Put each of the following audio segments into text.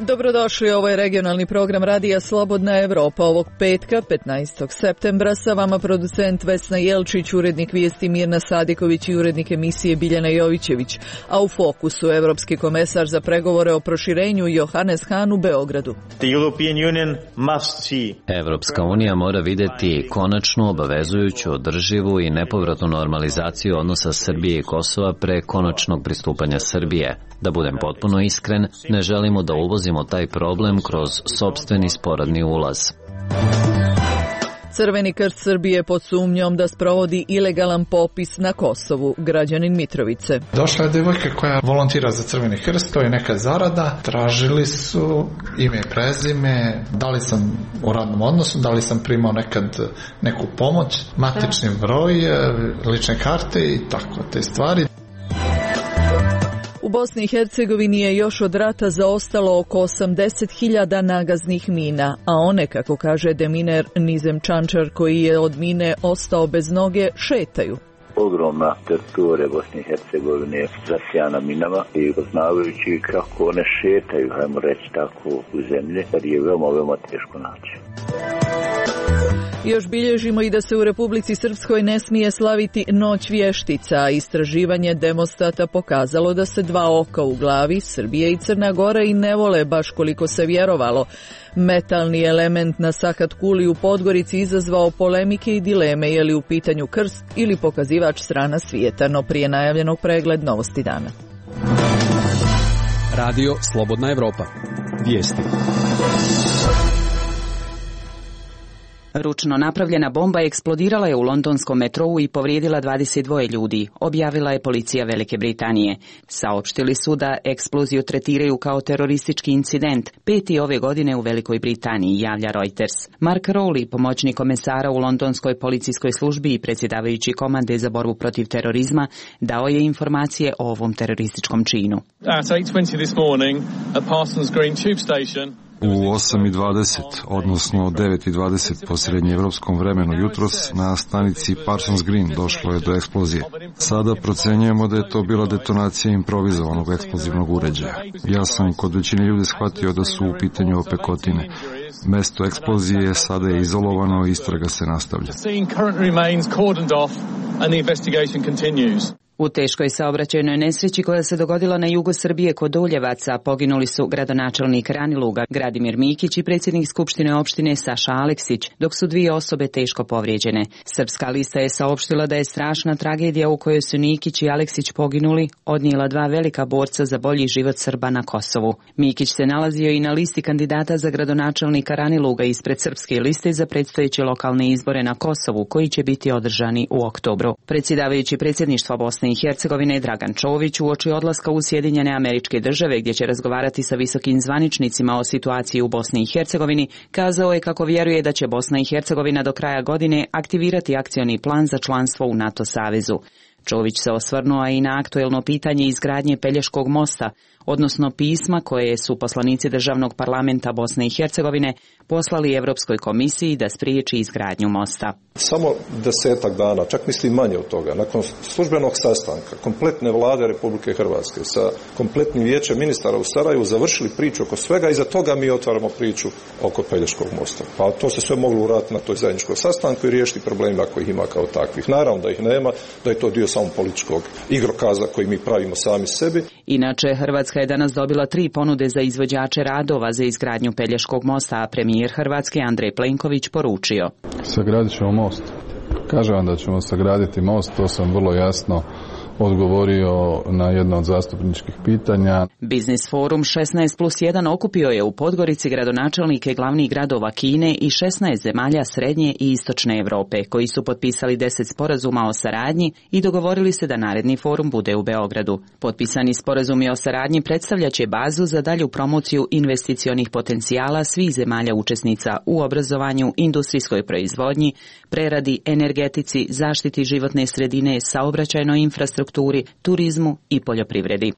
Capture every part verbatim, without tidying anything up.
Dobrodošli, ovo je regionalni program Radija Slobodna Evropa ovog petka, petnaestog septembra. Sa vama producent Vesna Jelčić, urednik vijesti Mirna Sadiković i urednik emisije Biljana Jovićević. A u fokusu evropski komesar za pregovore o proširenju Johannes Hahn u Beogradu. Evropska unija mora vidjeti konačnu, obavezujuću, održivu i nepovratnu normalizaciju odnosa Srbije i Kosova pre konačnog pristupanja Srbije. Da budem potpuno iskren, ne želimo da uvozimo taj problem kroz sopstveni sporadni ulaz. Crveni krst Srbije pod sumnjom da sprovodi ilegalan popis na Kosovu, građanin Mitrovice. Došla je devojka koja volontira za Crveni krst, to je neka zarada, tražili su ime i prezime, da li sam u radnom odnosu, da li sam primao nekad neku pomoć, matični broj, lične karte i tako te stvari. U Bosni i Hercegovini je još od rata zaostalo oko osamdeset hiljada nagaznih mina, a one, kako kaže deminer Nizem Čančar, koji je od mine ostao bez noge, šetaju. Ogromna teritorija Bosne i Hercegovine je zasijana minama i poznavajući kako one šetaju, hajmo reći tako, u zemlji, kad je veoma, veoma teško naći. Još bilježimo i da se u Republici Srpskoj ne smije slaviti Noć vještica, a istraživanje Demostata pokazalo da se dva oka u glavi, Srbije i Crna Gora, i ne vole baš koliko se vjerovalo. Metalni element na Sahat Kuli u Podgorici izazvao polemike i dileme, je li u pitanju krst ili pokazivač strana svijeta, no prije najavljenog pregled novosti dana. Radio Slobodna Evropa. Vijesti. Ručno napravljena bomba eksplodirala je u londonskom metrou i povrijedila dvadeset dva ljudi, objavila je policija Velike Britanije. Saopštili su da eksploziju tretiraju kao teroristički incident, peti ove godine u Velikoj Britaniji, javlja Reuters. Mark Rowley, pomoćnik komesara u londonskoj policijskoj službi i predsjedavajući komande za borbu protiv terorizma, dao je informacije o ovom terorističkom činu. U osam i dvadeset, odnosno devet i dvadeset po srednjeevropskom vremenu jutros, na stanici Parsons Green došlo je do eksplozije. Sada procenjujemo da je to bila detonacija improvizovanog eksplozivnog uređaja. Ja sam kod većine ljudi shvatio da su u pitanju opekotine. Mesto eksplozije sada je izolovano i istraga se nastavlja. U teškoj saobraćajnoj nesreći koja se dogodila na jugu Srbije kod Doljevaca poginuli su gradonačelnik Raniluga Gradimir Mikić i predsjednik Skupštine opštine Saša Aleksić, dok su dvije osobe teško povrijeđene. Srpska lista je saopštila da je strašna tragedija u kojoj su Mikić i Aleksić poginuli odnijela dva velika borca za bolji život Srba na Kosovu. Mikić se nalazio i na listi kandidata za gradonačelnika Raniluga ispred srpske liste za predstojeće lokalne izbore na Kosovu, koji će biti održani u oktobru. Predsjedavajući predsjedništva Bosne i Hercegovine Dragan Čović uoči odlaska u Sjedinjene Američke Države, gdje će razgovarati sa visokim zvaničnicima o situaciji u Bosni i Hercegovini, kazao je kako vjeruje da će Bosna i Hercegovina do kraja godine aktivirati akcioni plan za članstvo u NATO savezu. Čović se osvrnuo i na aktuelno pitanje izgradnje Pelješkog mosta, odnosno pisma koje su poslanici Državnog parlamenta Bosne i Hercegovine poslali Evropskoj komisiji da spriječi izgradnju mosta. Samo desetak dana, čak mislim manje od toga, nakon službenog sastanka kompletne vlade Republike Hrvatske sa kompletnim vijećem ministara u Sarajevu završili priču oko svega i za toga mi otvaramo priču oko Pelješkog mosta. Pa to se sve moglo uraditi na toj zajedničkoj sastanku i riješiti problema kojih ima kao takvih. Naravno da ih nema, da je to dio samo političkog igrokaza koji mi pravimo sami sebi. Inače, Hrvatska je danas dobila tri ponude za izvođače radova za izgradnju Pelješkog mosta, a premijer Hrvatske Andrej Plenković poručio: sagradit ćemo most. Kaže vam da ćemo sagraditi most, to sam vrlo jasno odgovorio na jedno od zastupničkih pitanja. Biznis forum šesnaest plus jedan okupio je u Podgorici gradonačelnike glavnih gradova Kine i šesnaest zemalja srednje i istočne Europe, koji su potpisali deset sporazuma o saradnji i dogovorili se da naredni forum bude u Beogradu. Potpisani sporazumi o saradnji predstavljaće bazu za dalju promociju investicionih potencijala svih zemalja učesnica u obrazovanju, industrijskoj proizvodnji, preradi, energetici, zaštiti životne sredine, saobraćajnoj infrastrukturi, turizmu i poljoprivredi.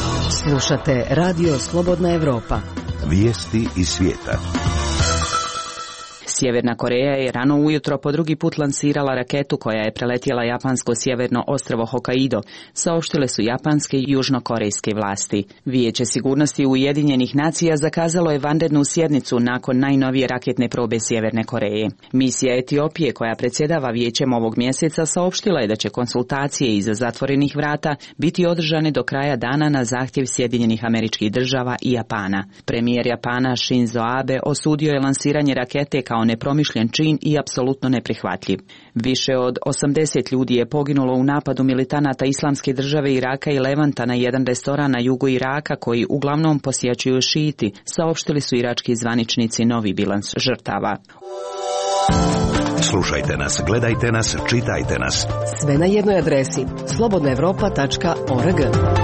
Slušate Radio Slobodna Evropa. Vijesti iz svijeta. Sjeverna Koreja je rano ujutro po drugi put lansirala raketu koja je preletjela japansko sjeverno ostrvo Hokkaido, saopštile su japanske i južnokorejske vlasti. Vijeće sigurnosti Ujedinjenih nacija zakazalo je vanrednu sjednicu nakon najnovije raketne probe Sjeverne Koreje. Misija Etiopije koja predsjedava vijećem ovog mjeseca saopštila je da će konsultacije iza zatvorenih vrata biti održane do kraja dana na zahtjev Sjedinjenih Američkih Država i Japana. Premijer Japana Shinzo Abe osudio je lansiranje rakete kao nepromišljen čin i apsolutno neprihvatljiv. Više od osamdeset ljudi je poginulo u napadu militanata Islamske države Iraka i Levanta na jedan restoran na jugu Iraka koji uglavnom posjećuju šiiti, saopštili su irački zvaničnici novi bilans žrtava. Slušajte nas, gledajte nas, čitajte nas. Sve na jednoj adresi slobodna evropa tačka org.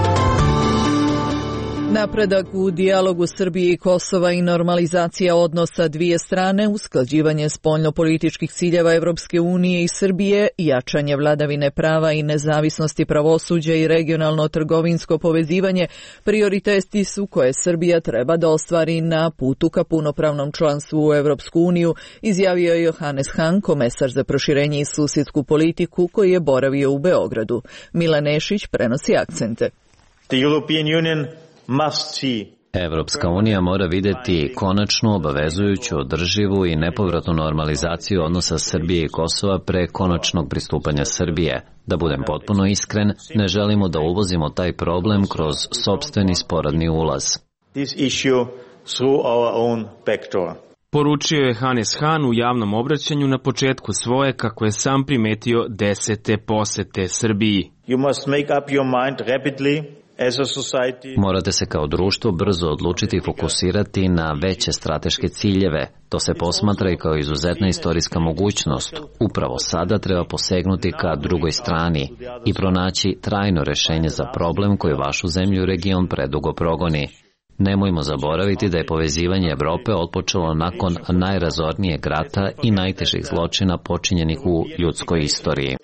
Napredak u dijalogu Srbije i Kosova i normalizacija odnosa dvije strane, usklađivanje spoljnopolitičkih ciljeva Evropske unije i Srbije, jačanje vladavine prava i nezavisnosti pravosuđa i regionalno trgovinsko povezivanje prioriteti su koje Srbija treba da ostvari na putu ka punopravnom članstvu u Evropsku uniju, izjavio je Johannes Hahn, komesar za proširenje i susjedsku politiku koji je boravio u Beogradu. Milan Nešić prenosi akcente. The European Union Evropska unija mora vidjeti konačnu, obavezujuću, održivu i nepovratnu normalizaciju odnosa Srbije i Kosova pre konačnog pristupanja Srbije. Da budem potpuno iskren, ne želimo da uvozimo taj problem kroz sopstveni sporadni ulaz. Poručio je Hannes Hahn u javnom obraćanju na početku svoje, kako je sam primetio, desete posete Srbiji. You must make up your mind rapidly. Morate se kao društvo brzo odlučiti i fokusirati na veće strateške ciljeve. To se posmatra i kao izuzetna istorijska mogućnost. Upravo sada treba posegnuti ka drugoj strani i pronaći trajno rešenje za problem koji vašu zemlju i region predugo progoni. Nemojmo zaboraviti da je povezivanje Evrope otpočelo nakon najrazornijeg rata i najtežih zločina počinjenih u ljudskoj istoriji.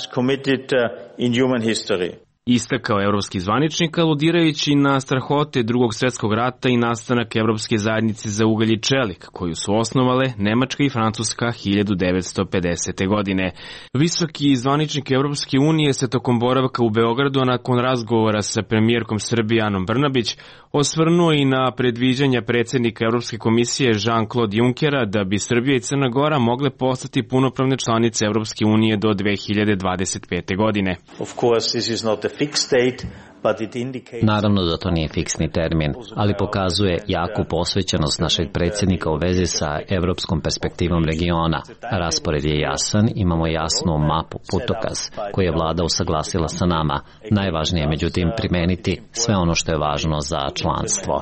Istakao evropski zvaničnik, aludirajući na strahote drugog svjetskog rata i nastanak Evropske zajednice za ugalj i čelik, koju su osnovale Nemačka i Francuska hiljadu devetsto pedesete. godine. Visoki zvaničnik Evropske unije se tokom boravka u Beogradu nakon razgovora sa premijerkom Srbije Anom Brnabić osvrnuo i na predviđanja predsjednika Evropske komisije Jean-Claude Junckera da bi Srbija i Crna Gora mogle postati punopravne članice Evropske unije do dve hiljade dvadeset pete. godine. Of course, this is not a fixed date. Naravno da to nije fiksni termin, ali pokazuje jaku posvećenost našeg predsjednika u vezi sa evropskom perspektivom regiona. Raspored je jasan, imamo jasnu mapu, putokaz, koju je vlada usaglasila sa nama. Najvažnije je međutim primeniti sve ono što je važno za članstvo.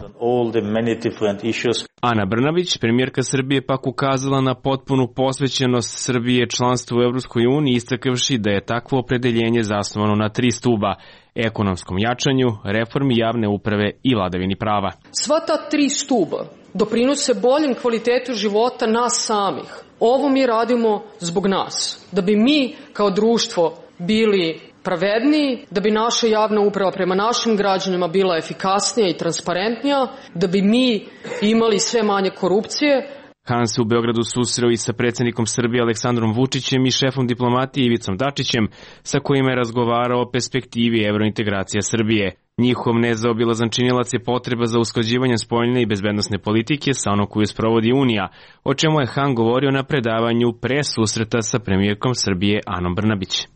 Ana Brnabić, premijerka Srbije, pak ukazala na potpunu posvećenost Srbije članstvu u Evropskoj uniji, istakavši da je takvo opredeljenje zasnovano na tri stuba: ekonomskom jačanju, reformi javne uprave i vladavini prava. Sva ta tri stuba doprinose boljem kvalitetu života nas samih. Ovo mi radimo zbog nas, da bi mi kao društvo bili pravedniji, da bi naša javna uprava prema našim građanima bila efikasnija i transparentnija, da bi mi imali sve manje korupcije. Hahn se u Beogradu susreo i sa predsjednikom Srbije Aleksandrom Vučićem i šefom diplomatije Ivicom Dačićem, sa kojima je razgovarao o perspektivi evrointegracija Srbije. Njihov nezaobilazan činilac je potreba za usklađivanjem spoljne i bezbednosne politike sa onom koju sprovodi Unija, o čemu je Hahn govorio na predavanju pre susreta sa premijerkom Srbije Anom Brnabić.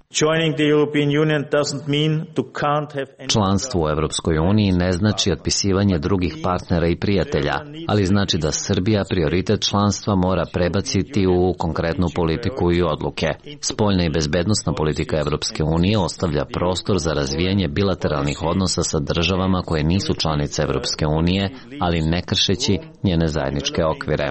Članstvo u Evropskoj uniji ne znači otpisivanje drugih partnera i prijatelja, ali znači da Srbija prioritet članstva mora prebaciti u konkretnu politiku i odluke. Spoljna i bezbednosna politika Evropske unije ostavlja prostor za razvijanje bilateralnih odnosa sa državama koje nisu članice Evropske unije, ali ne kršeći njene zajedničke okvire.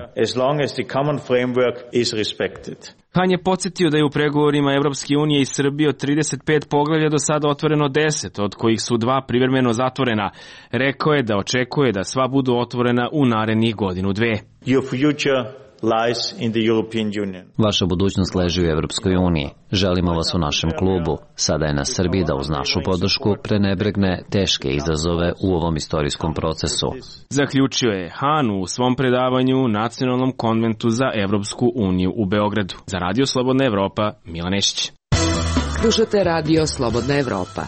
Hahn je podsjetio da je u pregovorima Evropske unije i Srbije od trideset pet poglavlja do sada otvoreno deset, od kojih su dva privremeno zatvorena. Rekao je da očekuje da sva budu otvorena u narednih godinu dve. Your future lies in the European Union. Vaša budućnost leži u Evropskoj uniji. Želimo vas u našem klubu. Sada je na Srbiji da uz našu podršku prenebregne teške izazove u ovom istorijskom procesu. Zaključio je Han u svom predavanju Nacionalnom konventu za Evropsku uniju u Beogradu. Za Radio Slobodna Evropa, Milan Nešić. Slušate Radio Slobodna Evropa.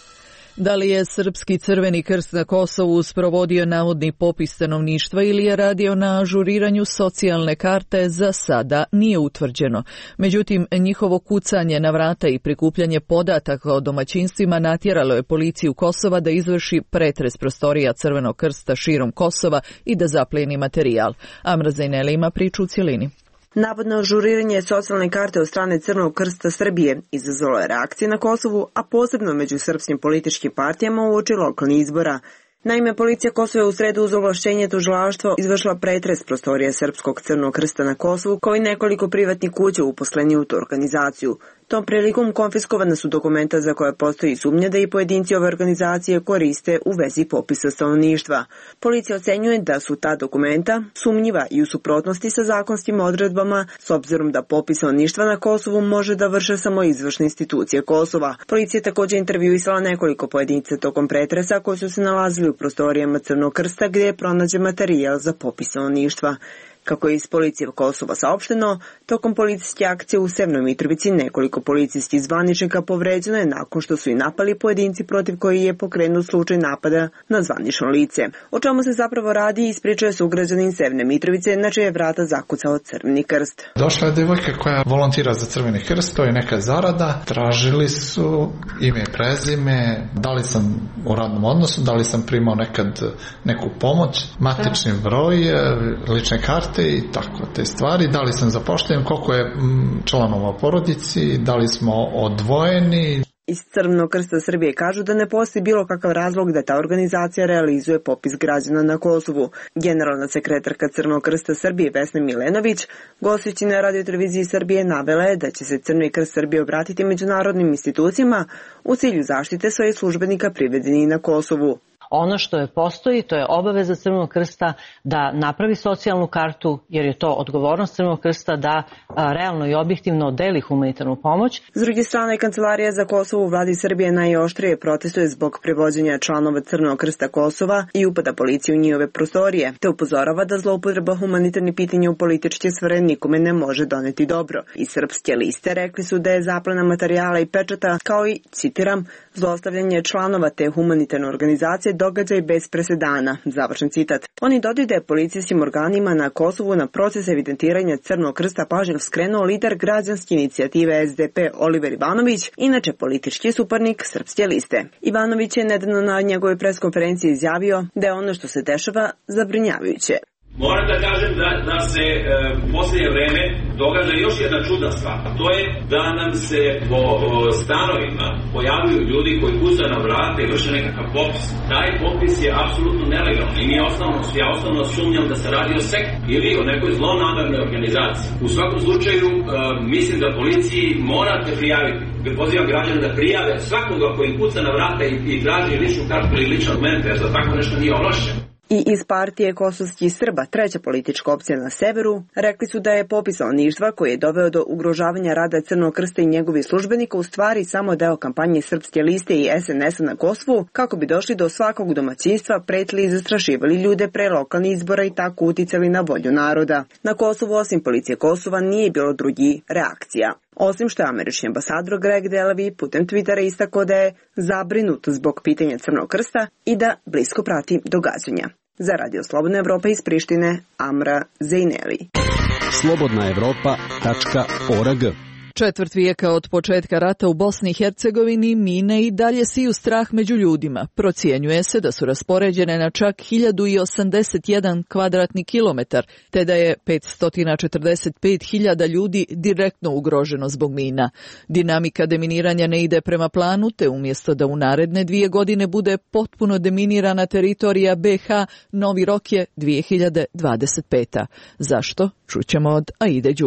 Da li je Srpski Crveni krst na Kosovu sprovodio navodni popis stanovništva ili je radio na ažuriranju socijalne karte, za sada nije utvrđeno. Međutim, njihovo kucanje na vrata i prikupljanje podataka o domaćinstvima natjeralo je policiju Kosova da izvrši pretres prostorija Crvenog krsta širom Kosova i da zaplijeni materijal. Amra Zajneli ima priču u cjelini. Navodno ažuriranje socijalne karte od strane Crvenog krsta Srbije izazvalo je reakcije na Kosovu, a posebno među srpskim političkim partijama uoči lokalnih izbora. Naime, policija Kosova je u sredu uz ovlašćenje tužilaštva izvršila pretres prostorije Srpskog Crvenog krsta na Kosovu, kao i nekoliko privatnih kuća uposleni u tu organizaciju. Tom prilikom konfiskovana su dokumenta za koje postoji sumnja da i pojedinci ove organizacije koriste u vezi popisa stanovništva. Policija ocenjuje da su ta dokumenta sumnjiva i u suprotnosti sa zakonskim odredbama, s obzirom da popis stanovništva na Kosovu može da vrše samo izvršne institucije Kosova. Policija je također intervjuisala nekoliko pojedinca tokom pretresa koji su se nalazili u prostorijama Crvenog krsta gdje je pronađen materijal za popis stanovništva. Kako je iz policije Kosova saopšteno, tokom policijske akcije u Severnoj Mitrovici nekoliko policijskih zvaničnika povređeno je nakon što su i napali pojedinci protiv koji je pokrenut slučaj napada na zvanično lice. O čemu se zapravo radi ispričao je sugrađanin Severne Mitrovice, na čije je vrata zakucao Crveni krst. Došla je devojka koja volontira za Crveni krst, to je neka zarada. Tražili su ime i prezime, da li sam u radnom odnosu, da li sam primao nekad neku pomoć, matični broj, lične karte i tako te stvari, da li sam zapošljen, koliko je članova u porodici, da li smo odvojeni. Iz Crvenog krsta Srbije kažu da ne postoji bilo kakav razlog da ta organizacija realizuje popis građana na Kosovu. Generalna sekretarka Crvenog krsta Srbije Vesna Milenović, gostujući na radioteleviziji Srbije, navela je da će se Crveni krst Srbije obratiti međunarodnim institucijama u cilju zaštite svojih službenika privedenih na Kosovu. Ono što je postoji, to je obaveza Crvenog krsta da napravi socijalnu kartu, jer je to odgovornost Crvenog krsta da a, realno i objektivno deli humanitarnu pomoć. S druge strane, Kancelarija za Kosovo u vladi Srbije najoštrije protestuje zbog prevođenja članova Crvenog krsta Kosova i upada policije u njihove prostorije, te upozorava da zloupotreba humanitarnih pitanja u političke sfere nikome ne može doneti dobro. Iz Srpske liste rekli su da je zaplena materijala i pečata, kao i, citiram, zlostavljanje članova te humanitarne organizacije događaj bez presedana, završen citat. Oni dodaju da je policijskim organima na Kosovu na proces evidentiranja Crvenog krsta pažnju skrenuo lider građanske inicijative S D P Oliver Ivanović, inače politički suparnik Srpske liste. Ivanović je nedavno na njegovoj preskonferenciji izjavio da je ono što se dešava zabrinjavajuće. Moram da kažem da, da se e, u posljednje vreme događa još jedna čudna stvar. To je da nam se po o, stanovima pojavljuju ljudi koji kucaju na vrate i vrše nekakav popis. Taj popis je apsolutno nelegalan i mi osnovno, ja osnovno sumnjam da se radi o sektu ili o nekoj zlonamernoj organizaciji. U svakom slučaju e, mislim da policiji morate prijaviti. Pozivam građane da prijave svakoga koji kuca na vrata i, i traži ličnu kartu ili lične dokumente, jer za tako nešto nije ovlašćen. I iz partije kosovskih Srba, treća politička opcija na severu, rekli su da je popis stanovništva koji je doveo do ugrožavanja rada Crvenog krsta i njegovih službenika u stvari samo deo kampanje Srpske liste i S N S-a na Kosovu, kako bi došli do svakog domaćinstva, pretili i zastrašivali ljude pre lokalnih izbora i tako uticali na volju naroda. Na Kosovu, osim policije Kosova, nije bilo drugih reakcija. Osim što je američki ambasador Greg Delavi putem Twittera istakao da je zabrinut zbog pitanja Crvenog krsta i da blisko prati događanja. Za Radio Slobodna Evropa iz Prištine, Amra Zejneli. slobodna evropa tačka org. Četvrt vijeka od početka rata u Bosni i Hercegovini mine i dalje siju strah među ljudima. Procjenjuje se da su raspoređene na čak hiljadu osamdeset jedan kvadratni kilometar, te da je petsto četrdeset pet hiljada ljudi direktno ugroženo zbog mina. Dinamika deminiranja ne ide prema planu, te umjesto da u naredne dvije godine bude potpuno deminirana teritorija B H, novi rok je dvije hiljade dvadeset peta. Zašto? Čućemo od Aide Đugum.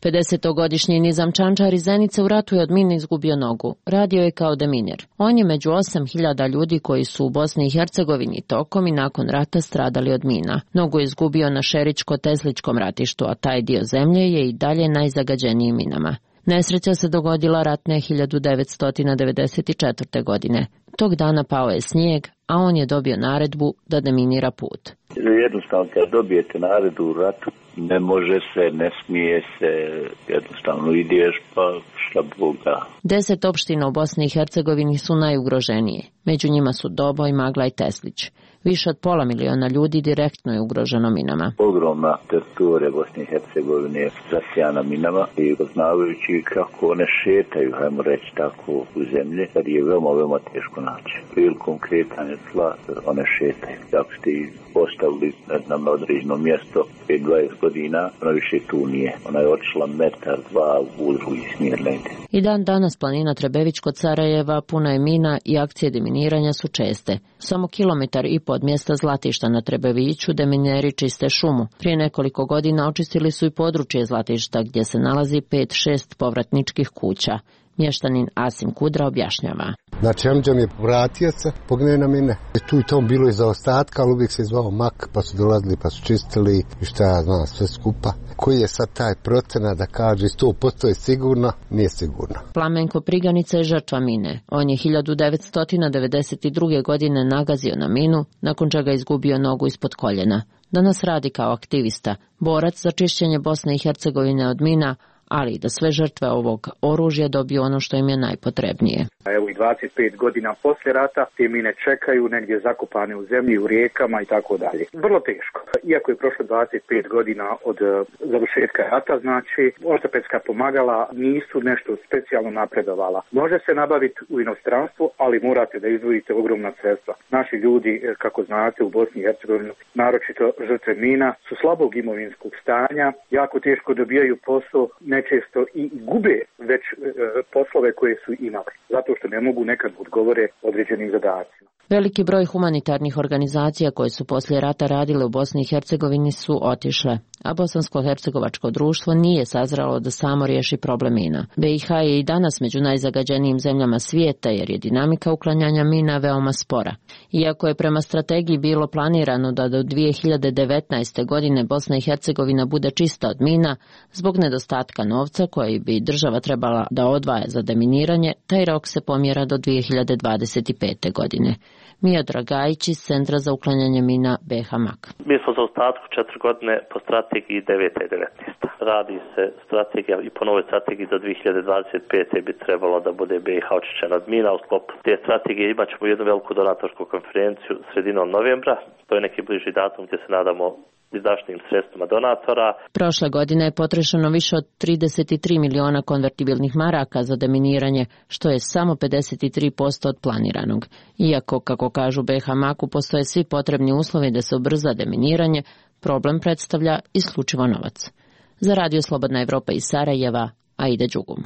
pedesetogodišnji Nizam Čančar iz Zenice u ratu je od mine izgubio nogu. Radio je kao deminer. On je među osam hiljada ljudi koji su u Bosni i Hercegovini tokom i nakon rata stradali od mina. Nogu je izgubio na Šeričko-Tesličkom ratištu, a taj dio zemlje je i dalje najzagađeniji minama. Nesreća se dogodila ratne hiljadu devetsto devedeset četvrte. godine. Tog dana pao je snijeg, a on je dobio naredbu da deminira put. Jednostavno, kad dobijete naredbu u ratu, ne može se, ne smije se, jednostavno ideš pa šta Boga. Deset opština u Bosni i Hercegovini su najugroženije. Među njima su Doboj, Magla i Teslić. Više od pola miliona ljudi direktno je ugroženo minama. Ogromna teritorija Bosne i Hercegovine je zasijana minama i poznavajući kako one šetaju, hajmo reći tako, u zemlji, kad je veoma, veoma teško naći. Prilikom kretanja tla one šetaju. Ako ste ih postavili, ne znam, na određeno mjesto pet do dvadeset godina, ona više tu nije. Ona je otišla metar, dva u drugi smjer negdje. I dan danas planina Trebević kod Sarajeva puna je mina i akcije deminiranja su česte. Samo kilometar i po od mjesta Zlatišta na Trebeviću demineri čiste šumu. Prije nekoliko godina očistili su i područje Zlatišta gdje se nalazi pet šest povratničkih kuća. Mještanin Asim Kudra objašnjava. Znači, amđam je vratio se, pogneo na mine. Tu i tom bilo je zaostatka, ali uvijek se zvao mak, pa su dolazili, pa su čistili i šta ja znam, sve skupa. Koji je sad taj procena da kaže sto posto je sigurno, nije sigurno. Plamenko Priganica je žrtva mine. On je hiljadu devetsto devedeset druge. godine nagazio na minu, nakon čega izgubio nogu ispod koljena. Danas radi kao aktivista, borac za čišćenje Bosne i Hercegovine od mina, ali i da sve žrtve ovog oružja dobiju ono što im je najpotrebnije. Evo i dvadeset pet godina poslije rata te mine čekaju negdje zakopane u zemlji, u rijekama i tako dalje. Vrlo teško. Iako je prošlo dvadeset pet godina od završetka rata, znači ortopedska pomagala nisu nešto specijalno napredovala. Može se nabaviti u inostranstvu, ali morate da izdvojite ogromna sredstva. Naši ljudi, kako znate, u Bosni i Hercegovini, naročito žrtve mina, su slabog imovinskog stanja, jako teško dobijaju posao, nečesto i gube već e, poslove koje su imali, zato što ne mogu nekad odgovore određenim zadacima. Veliki broj humanitarnih organizacija koje su poslije rata radile u Bosni i Hercegovini su otišle, a Bosansko-hercegovačko društvo nije sazralo da samo riješi problem mina. B i H je i danas među najzagađenijim zemljama svijeta jer je dinamika uklanjanja mina veoma spora. Iako je prema strategiji bilo planirano da do dvije hiljade devetnaeste. godine Bosna i Hercegovina bude čista od mina, zbog nedostatka novca koji bi država trebala da odvaja za deminiranje, taj rok se pomjera do dvije hiljade dvadeset pete. godine. Mija Dragajić iz Centra za uklanjanje mina B H Mak. Mi smo za ostatku četiri godine po strategiji devete i devetnaeste. Radi se strategija i po novoj strategiji do dvije hiljade dvadeset pete. bi trebalo da bude B i H očišćena od mina. U sklopu te strategije imat ćemo jednu veliku donatorsku konferenciju sredinom novembra. To je neki bliži datum gdje se nadamo izdašnim sredstvima donatora. Prošle godine je potrošeno više od trideset tri miliona konvertibilnih maraka za deminiranje, što je samo pedeset tri posto od planiranog. Iako, kako kažu B H Maku, postoje svi potrebni uslovi da se ubrza deminiranje, problem predstavlja isključivo novac. Za Radio Slobodna Evropa iz Sarajeva, Aida Đugum.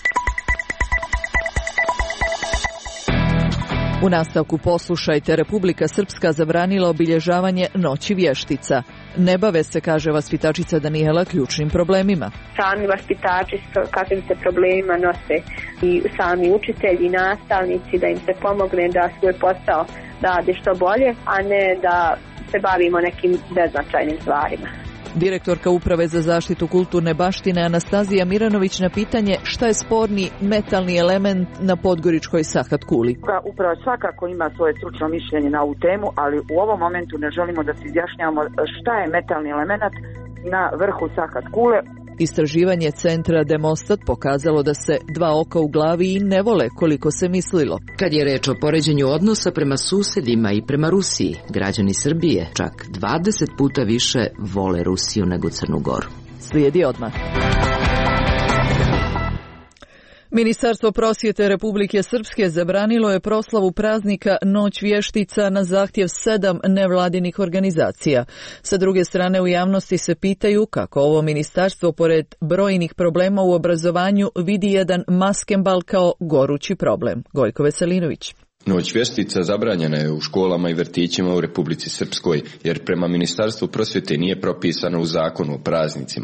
U nastavku poslušajte, Republika Srpska zabranila obilježavanje Noći vještica. Ne bave se, kaže vaspitačica Danijela, ključnim problemima. Sami vaspitači s kakvim se problemima nose i sami učitelji i nastavnici, da im se pomogne da svoj posao rade što bolje, a ne da se bavimo nekim beznačajnim stvarima. Direktorka Uprave za zaštitu kulturne baštine Anastazija Miranović na pitanje šta je sporni metalni element na podgoričkoj Sahat kuli. Uprava svakako ima svoje stručno mišljenje na ovu temu, ali u ovom momentu ne želimo da se izjašnjavamo šta je metalni element na vrhu Sahat kule. Istraživanje centra Demostat pokazalo da se dva oka u glavi i ne vole koliko se mislilo. Kad je reč o poređenju odnosa prema susedima i prema Rusiji, građani Srbije čak dvadeset puta više vole Rusiju nego Crnu Goru. Slijedi odmah. Ministarstvo prosvjete Republike Srpske zabranilo je proslavu praznika Noć vještica na zahtjev sedam nevladinih organizacija. Sa druge strane, u javnosti se pitaju kako ovo ministarstvo, pored brojnih problema u obrazovanju, vidi jedan maskembal kao gorući problem. Gojko Veselinović. Noć vještica zabranjena je u školama i vrtićima u Republici Srpskoj, jer prema Ministarstvu prosvjete nije propisano u zakonu o praznicima.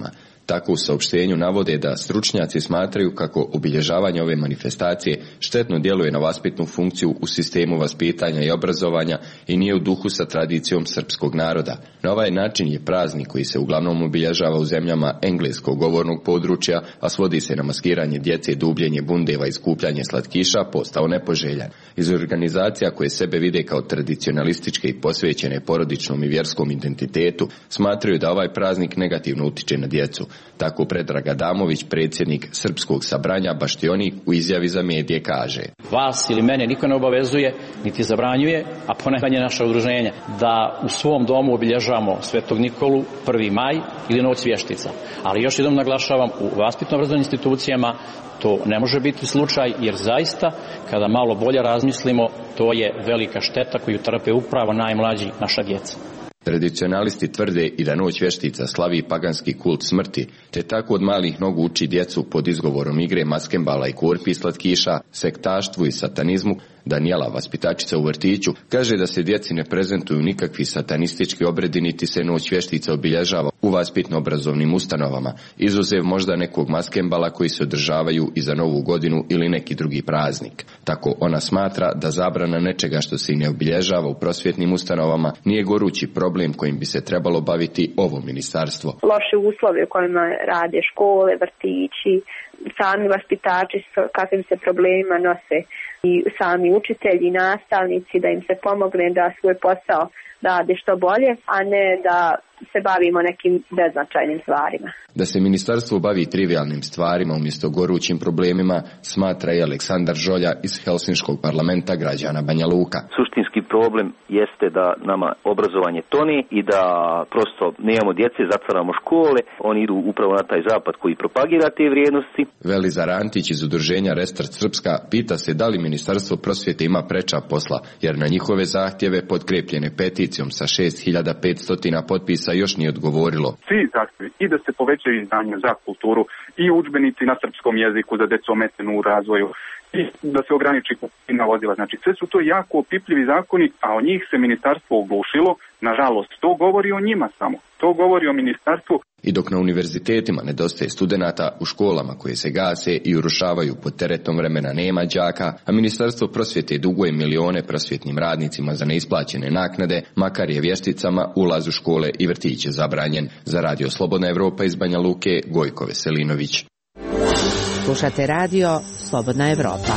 Tako u saopštenju navode da stručnjaci smatraju kako obilježavanje ove manifestacije štetno djeluje na vaspitnu funkciju u sistemu vaspitanja i obrazovanja i nije u duhu sa tradicijom srpskog naroda. Na ovaj način je praznik koji se uglavnom obilježava u zemljama engleskog govornog područja, a svodi se na maskiranje djece, dubljenje bundeva i skupljanje slatkiša, postao nepoželjan. Iz organizacija koje sebe vide kao tradicionalističke i posvećene porodičnom i vjerskom identitetu, smatraju da ovaj praznik negativno utiče na djecu. Tako Predrag Adamović, predsjednik Srpskog sabranja Baštionik, u izjavi za medije kaže: Vas ili mene niko ne obavezuje, niti zabranjuje, a ponajmanje naša udruženja, da u svom domu obilježavamo Svetog Nikolu, prvi maj ili Noć vještica. Ali još jednom naglašavam, u vaspitno-obrazovnim institucijama to ne može biti slučaj, jer zaista, kada malo bolje razmislimo, to je velika šteta koju trpe upravo najmlađi, naša djeca. Tradicionalisti tvrde i da Noć vještica slavi paganski kult smrti, te tako od malih nogu uči djecu pod izgovorom igre maskembala i korpi i slatkiša, sektaštvu i satanizmu. Danijela, vaspitačica u vrtiću, kaže da se djeci ne prezentuju nikakvi satanistički obredi, niti se Noć vještica obilježava u vaspitno-obrazovnim ustanovama, izuzev možda nekog maskembala koji se održavaju i za Novu godinu ili neki drugi praznik. Tako ona smatra da zabrana nečega što se i ne obilježava u prosvjetnim ustanovama nije gorući problem kojim bi se trebalo baviti ovo ministarstvo. Loše uslove u kojima rade škole, vrtići, sami vaspitači s kakvim se problemima nose i sami učitelji i nastavnici, da im se pomogne da svoj posao rade što bolje, a ne da se bavimo nekim beznačajnim stvarima. Da se ministarstvo bavi trivialnim stvarima umjesto gorućim problemima, smatra i Aleksandar Žolja iz Helsinškog parlamenta građana Banja Luka. Suštinski problem jeste da nama obrazovanje toni i da prosto nemamo djece, zatvaramo škole, oni idu upravo na taj zapad koji propagira te vrijednosti. Velizar Antić iz udruženja Restart Srpska pita se da li ministarstvo prosvjete ima preča posla, jer na njihove zahtjeve potkrepljene peticijom sa šest hiljada petsto potpisa još nije odgovorilo. Svi zahtjevi i da se povećaju izdanja za kulturu i udžbenici na srpskom jeziku za decu ometenu u razvoju i da se ograniči kupovina vozila. Znači sve su to jako opipljivi zakoni, a o njih se ministarstvo oglušilo. Nažalost, to govori o njima samo. To govori o ministarstvu. I dok na univerzitetima nedostaje studenata, u školama koje se gase i urušavaju pod teretom vremena nema đaka, a ministarstvo prosvjete duguje milione prosvjetnim radnicima za neisplaćene naknade, makar je vješticama ulaz u škole i vrtiće zabranjen. Za Radio Slobodna Evropa iz Banja Luke, Gojko Veselinović. Slušate radio Slobodna Evropa.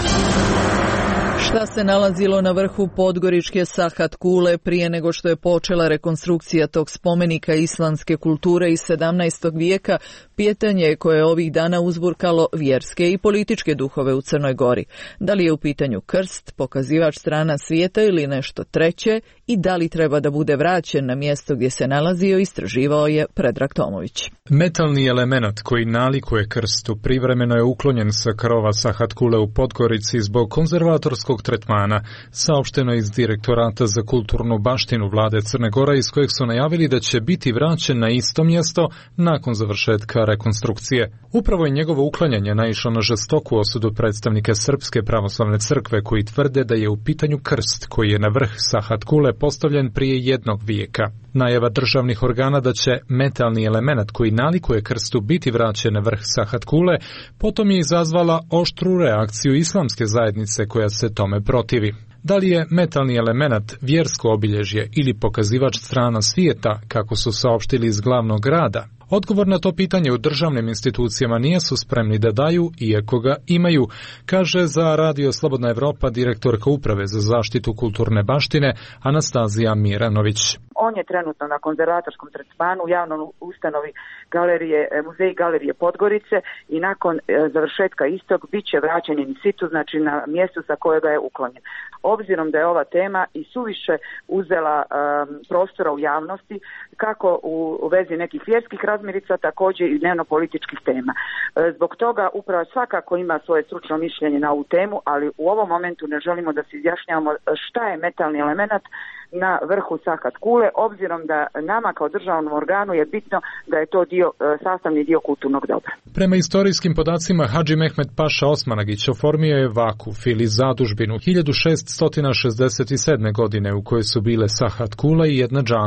Šta se nalazilo na vrhu podgoričke Sahat kule prije nego što je počela rekonstrukcija tog spomenika islandske kulture iz sedamnaestog vijeka, pitanje koje je ovih dana uzburkalo vjerske i političke duhove u Crnoj Gori. Da li je u pitanju krst, pokazivač strana svijeta ili nešto treće, i da li treba da bude vraćen na mjesto gdje se nalazio, istraživao je Predrag Tomović. Metalni element koji nalikuje krstu privremeno je uklonjen sa krova Sahat kule u Podgorici zbog konzervatorskog tretmana, saopšteno iz Direktorata za kulturnu baštinu vlade Crne Gore, iz kojeg su najavili da će biti vraćen na isto mjesto nakon završetka rekonstrukcije. Upravo je njegovo uklanjanje naišlo na žestoku osudu predstavnike Srpske pravoslavne crkve, koji tvrde da je u pitanju krst koji je na vrh Sahat kule postavljen prije jednog vijeka. Najava državnih organa da će metalni element koji nalikuje krstu biti vraćen na vrh Sahat kule potom je izazvala oštru reakciju islamske zajednice koja se tome protivi. Da li je metalni element vjersko obilježje ili pokazivač strana svijeta, kako su saopštili iz glavnog grada? Odgovor na to pitanje u državnim institucijama nisu spremni da daju, iako ga imaju, kaže za Radio Slobodna Evropa direktorka Uprave za zaštitu kulturne baštine Anastazija Miranović. On je trenutno na konzervatorskom tretmanu u javnom ustanovi galerije, muzej galerije Podgorice i nakon e, završetka istog bit će vraćen in situ, znači na mjestu sa kojega je uklonjen. Obzirom da je ova tema i suviše uzela um, prostora u javnosti, kako u, u vezi nekih vjerskih razmirica, također i dnevno-političkih tema. E, zbog toga upravo svakako ima svoje stručno mišljenje na ovu temu, ali u ovom momentu ne želimo da se izjašnjavamo šta je metalni element na vrhu Sahat kule, obzirom da nama kao državnom organu je bitno da je to dio, sastavni dio kulturnog dobra. Prema istorijskim podacima, Hadži Mehmed Paša Osmanagić oformio je vakuf ili zadužbinu hiljadu šeststo šezdeset sedme. godine u kojoj su bile Sahat kula i jedna džamija.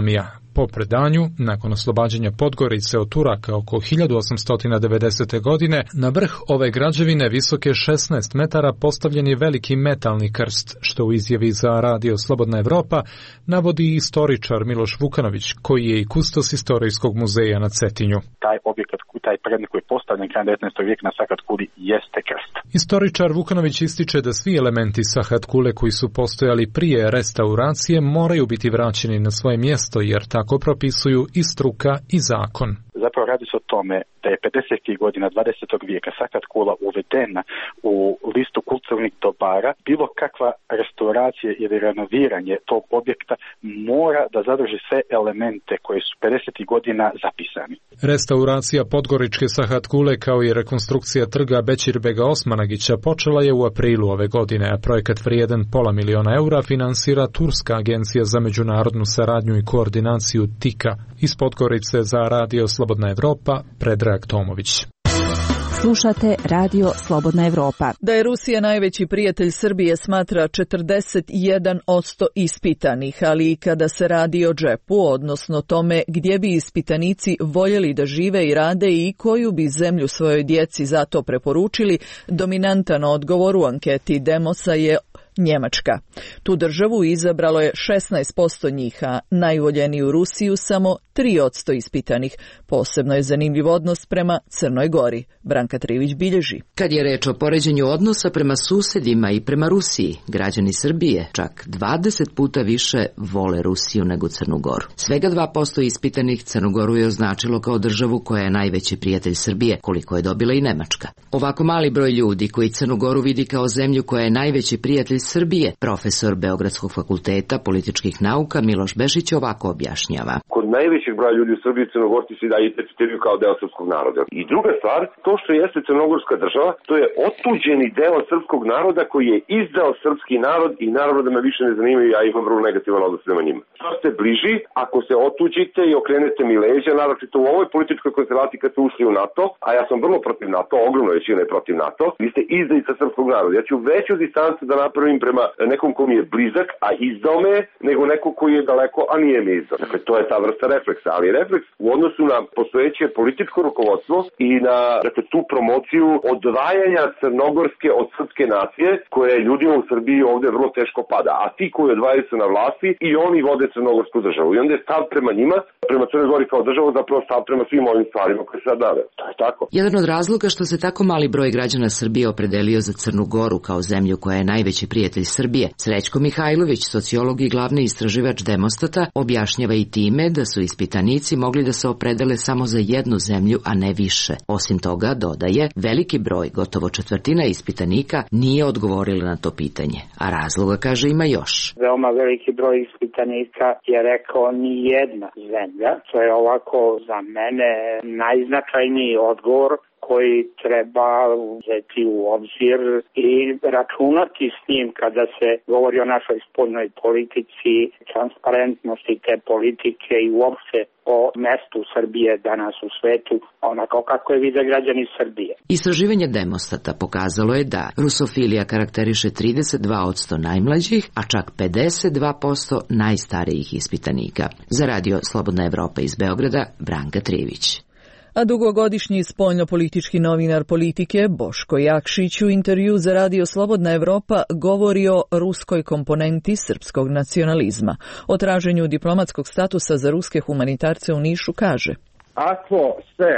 Po predanju, nakon oslobađanja Podgorice od Turaka oko hiljadu osamsto devedesete. godine, na vrh ove građevine visoke šesnaest metara postavljen je veliki metalni krst, što u izjavi za Radio Slobodna Evropa navodi istoričar Miloš Vukanović, koji je i kustos Istorijskog muzeja na Cetinju. Taj objekat, taj predmet koji je postavljen krajem devetnaestog vijeka na Sahat Kuli jeste krst. Istoričar Vukanović ističe da svi elementi Sahat Kule koji su postojali prije restauracije moraju biti vraćeni na svoje mjesto, jer tako propisuju i struka i zakon. Zapravo radi se o tome da je pedesetih godina dvadesetog vijeka Sahat Kula uvedena u listu kulturnih dobara. Bilo kakva restauracija ili renoviranje tog objekta mora da zadrži sve elemente koje su pedesetih godina zapisani. Restauracija podgoričke Sahat Kule kao i rekonstrukcija trga Bećirbega Osmanagića počela je u aprilu ove godine, a projekat vrijedan pola miliona eura finansira Turska agencija za međunarodnu saradnju i koordinaciju TIKA. Iz Podgorice za Radio Slobodna Evropa, Predrag Tomović. Slušate Radio Slobodna Evropa. Da je Rusija najveći prijatelj Srbije smatra četrdeset jedan posto ispitanih, ali i kada se radi o džepu, odnosno tome gdje bi ispitanici voljeli da žive i rade i koju bi zemlju svojoj djeci zato preporučili, dominantan odgovor u anketi Demosa je Njemačka. Tu državu izabralo je šesnaest posto njih, a najvoljeniju Rusiju samo tri posto ispitanih. Posebno je zanimljiv odnos prema Crnoj Gori. Branka Trivić bilježi. Kad je reč o poređenju odnosa prema susedima i prema Rusiji, građani Srbije čak dvadeset puta više vole Rusiju nego Crnu Goru. Svega dva posto ispitanih Crnu Goru je označilo kao državu koja je najveći prijatelj Srbije, koliko je dobila i Nemačka. Ovako mali broj ljudi koji Crnu Goru vidi kao zemlju koja je najveći prijatelj Srbije, profesor Beogradskog fakulteta političkih nauka Miloš Bešić ovako objašnjava. Kod najvećeg broja ljudi u Srbiji Crnogorci se dalje tretiraju kao deo srpskog naroda. I druga stvar, to što jeste crnogorska država, to je otuđeni deo srpskog naroda koji je izdao srpski narod i naravno da me više ne zanimaju, ja imam vrlo negativan odnos prema njima. Što ste bliži, ako se otuđite i okrenete mi leđa, naročito u ovoj političkoj konstelaciji kad ste ušli u NATO, a ja sam vrlo protiv NATO, ogromno većina je protiv NATO, vi ste izdajica srpskog naroda. Ja ću veću distancu da napravim prema nekom kom je blizak, a izdao me, nego neko koji je daleko, a nije me izdao. Dakle, to je ta vrsta refleksa, ali refleks u odnosu na postojeće političko rukovodstvo i na dakle, tu promociju odvajanja crnogorske od srpske nacije, koja je ljudima u Srbiji ovde vrlo teško pada. A ti koji odvajaju se na vlasti i oni vode crnogorsku državu. I onda je stav prema njima, prema Crnoj Gori kao državu, zapravo stav prema svim ovim stvarima koje se sad nave. To je tako. Jedan od razloga što se tako mali broj građana Srbije opredelio za Crnu Goru kao zemlju koja je najveći prijatelj Srbije, Srećko Mihajlović, sociolog i glavni istraživač Demostata, objašnjava i time da su ispitanici mogli da se opredele samo za jednu zemlju, a ne više. Osim toga, dodaje, veliki broj, gotovo četvrtina ispitanika, nije odgovorila na to pitanje, a razloga, kaže, ima još. Veoma veliki broj ispitanika je rekao ni jedna zemlja, to je ovako za mene najznačajniji odgovor koji treba uzeti u obzir i računati s njim kada se govori o našoj spoljnoj politici, transparentnosti te politike i uopšte o mestu Srbije danas u svetu, onako kako je vide građani Srbije. Istraživanje Demostata pokazalo je da rusofilija karakteriše trideset dva posto najmlađih, a čak pedeset dva posto najstarijih ispitanika. Za Radio Slobodna Evropa iz Beograda, Branka Trivić. A dugogodišnji spoljnopolitički novinar Politike Boško Jakšić u intervju za Radio Slobodna Evropa govori o ruskoj komponenti srpskog nacionalizma. O traženju diplomatskog statusa za ruske humanitarce u Nišu kaže: Ako se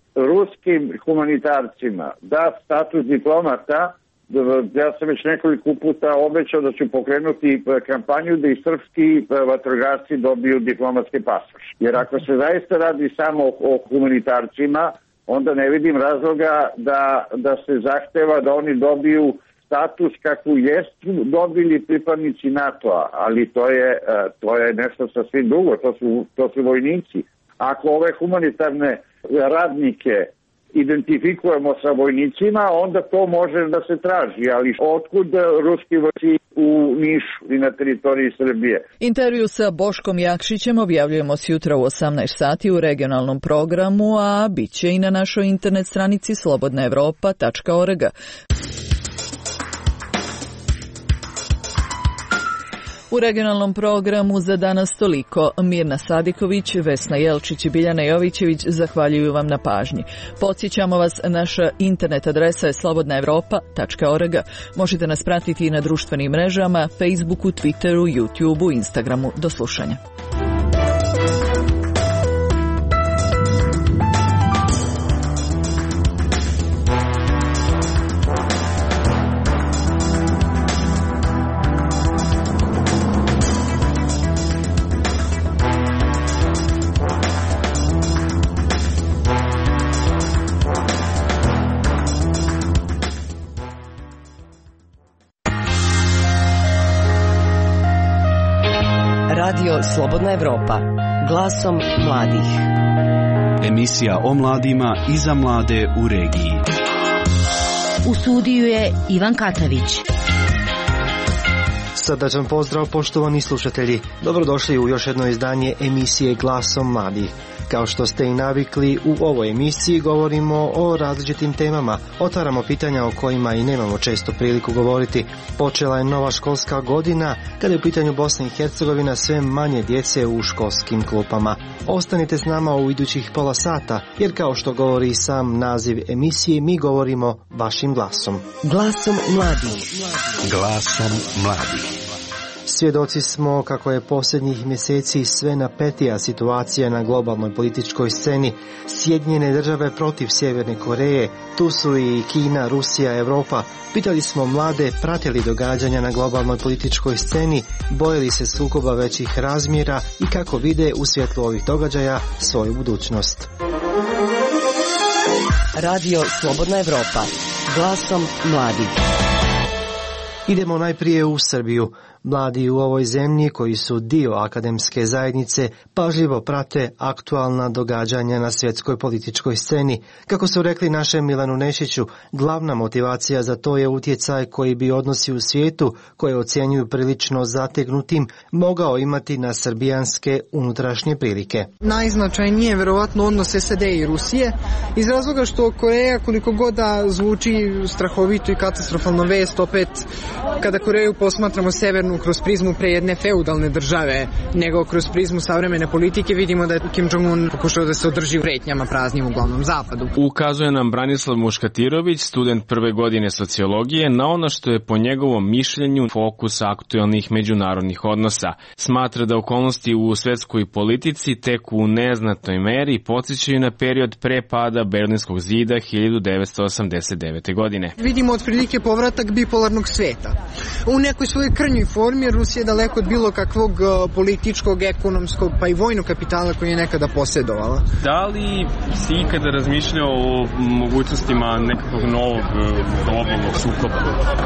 ruskim humanitarcima da status diplomata, ja sam već nekoliko puta obećao da ću pokrenuti kampanju da i srpski vatrogasci dobiju diplomatski pasoš. Jer ako se zaista radi samo o humanitarcima, onda ne vidim razloga da, da se zahteva da oni dobiju status kakvu jesu dobili pripadnici NATO-a, ali to je, to je nešto sasvim drugo, to su, to su vojnici. Ako ove humanitarne radnike identifikujemo sa vojnicima, onda to može da se traži, ali otkud ruski vojci u Nišu i na teritoriji Srbije? Intervju sa Boškom Jakšićem objavljujemo sjutra u osamnaest sati u regionalnom programu, a bit će i na našoj internet stranici slobodna evropa tačka org. U regionalnom programu za danas toliko. Mirna Sadiković, Vesna Jelčić i Biljana Jovićević zahvaljuju vam na pažnji. Podsjećamo vas, naša internet adresa je slobodna evropa tačka org. Možete nas pratiti i na društvenim mrežama, Facebooku, Twitteru, YouTubeu, Instagramu. Do slušanja. Radio Slobodna Evropa, glasom mladih. Emisija o mladima i za mlade u regiji. U studiju je Ivan Katavić. Srdačan pozdrav, poštovani slušatelji. Dobrodošli u još jedno izdanje emisije Glasom mladih. Kao što ste i navikli, u ovoj emisiji govorimo o različitim temama, otvaramo pitanja o kojima i nemamo često priliku govoriti. Počela je nova školska godina, kada je u pitanju Bosna i Hercegovina sve manje djece u školskim klupama. Ostanite s nama u idućih pola sata, jer kao što govori sam naziv emisije, mi govorimo vašim glasom. Glasom mladih. Glasom mladih. Svjedoci smo kako je posljednjih mjeseci sve napetija situacija na globalnoj političkoj sceni. Sjedinjene države protiv Sjeverne Koreje, tu su i Kina, Rusija, Europa. Pitali smo mlade, pratili događanja na globalnoj političkoj sceni, bojili se sukoba većih razmjera i kako vide u svjetlu ovih događaja svoju budućnost. Radio Slobodna Evropa, glasom mladih. Idemo najprije u Srbiju. Mladi u ovoj zemlji, koji su dio akademske zajednice, pažljivo prate aktualna događanja na svjetskoj političkoj sceni. Kako su rekli našem Milanu Nešiću, glavna motivacija za to je utjecaj koji bi odnosi u svijetu, koje ocjenjuju prilično zategnutim, mogao imati na srbijanske unutrašnje prilike. Najznačajnije je verovatno odnos S A D i Rusije, iz razloga što Koreja, koliko god da zvuči strahovito i katastrofalno vest, opet kada Koreju posmatramo severnu kroz prizmu pre jedne feudalne države, nego kroz prizmu savremene politike, vidimo da je Kim Jong-un pokušao da se održi u pretnjama praznim uglavnom zapadu. Ukazuje nam Branislav Muškatirović, student prve godine sociologije, na ono što je po njegovom mišljenju fokus aktualnih međunarodnih odnosa. Smatra da okolnosti u svjetskoj politici tek u neznatnoj meri podsjećaju na period pre pada Berlinskog zida hiljadu devetsto osamdeset devete. godine. Vidimo otprilike povratak bipolarnog sveta. U nekoj svojoj krnjoj formi Rusija je daleko od bilo kakvog političkog, ekonomskog pa i vojnog kapitala koji je nekada posjedovala. Da li si ikada razmišljao o mogućnostima nekakvog novog globalnog sukoba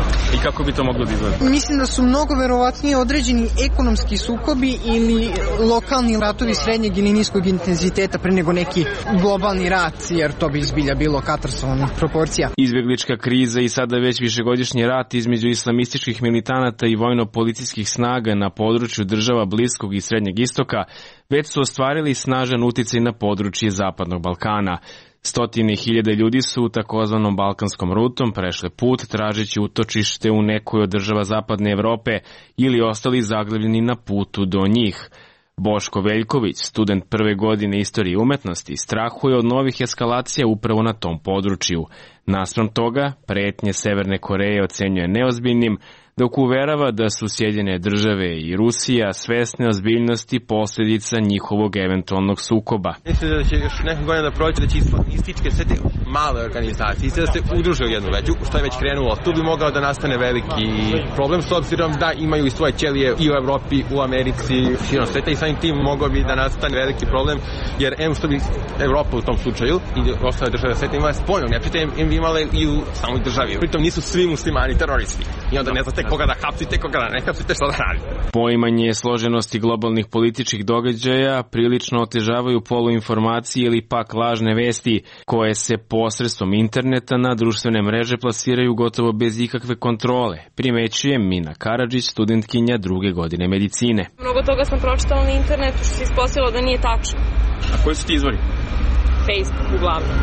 i kako bi to moglo da izgleda? Mislim da su mnogo verovatnije određeni ekonomski sukobi ili lokalni ratovi srednjeg ili niskog intenziteta pre nego neki globalni rat, jer to bi izbilja bilo katastrofalnih proporcija. Izbjeglička kriza i sada već višegodišnji rat između islamističkih militanata i vojno-policijskih snaga na području država Bliskog i Srednjeg istoka već su ostvarili snažan uticaj na područje Zapadnog Balkana. Stotine hiljade ljudi su takozvanom balkanskom rutom prešle put tražeći utočište u nekoj od država Zapadne Evrope ili ostali zaglavljeni na putu do njih. Boško Veljković, student prve godine istorije i umetnosti, strahuje od novih eskalacija upravo na tom području. Naspram toga, pretnje Severne Koreje ocenjuje neozbiljnim, dok uverava da su Sjedinjene države i Rusija svesne ozbiljnosti posljedica njihovog eventualnog sukoba. Mislim da će još nekog godina da proći da će ističke sve te male organizacije da se udruže u jednu veću, što je već krenulo. Tu bi mogao da nastane veliki problem, s obzirom da imaju i svoje ćelije i u Evropi, u Americi, širom sveta, i samim tim mogao bi da nastane veliki problem, jer em što bi Evropa u tom slučaju i ostale države sveta imale spoljno neprijatelje, em bi imale i u samoj državi. Pritom nisu svi muslimani teroristi. I onda ne znate koga da hapsite, koga da ne hapsite, što da radite. Poimanje složenosti globalnih političkih događaja prilično otežavaju poluinformacije ili pak lažne vesti koje se posredstvom interneta na društvene mreže plasiraju gotovo bez ikakve kontrole, primećuje Mina Karadžić, studentkinja druge godine medicine. Mnogo toga sam pročitala na internetu što se ispostavilo da nije tačno. A koji su ti izvori? Facebook uglavnom.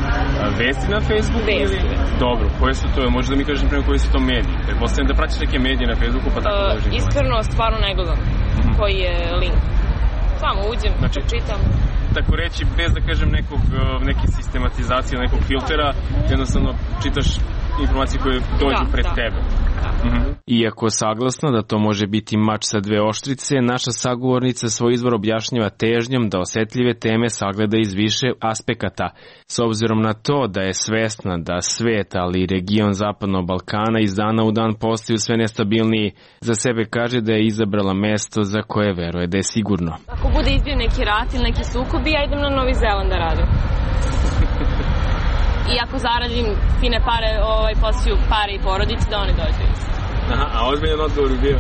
Vesti na Facebooku? Vesti. Ili... Dobro, koje su to, možda mi kažeš prema koji su to mediji? Pretpostavljam da pratiš neke medije na Facebooku pa tako uh, dođem. Iskreno, stvarno ne gledam mm-hmm. koji je link. Samo uđem, znači, čitam. Tako reći, bez da kažem nekog, neke sistematizacije, nekog filtera, jednostavno čitaš informacije koje dođu da, pred da. tebe. Mm-hmm. Iako saglasno da to može biti mač sa dve oštrice, naša sagovornica svoj izvor objašnjava težnjom da osetljive teme sagleda iz više aspekata. S obzirom na to da je svesna da svet, ali i region Zapadnog Balkana iz dana u dan postaju sve nestabilniji, za sebe kaže da je izabrala mesto za koje veruje da je sigurno. Ako bude izbio neki rat ili neki sukob, ja idem na Novi Zeland da radim. I ako zaradim fine pare, ovaj, posiju pare i porodici, da oni dođu isto. Aha, a ozbiljan odgovor bi bio?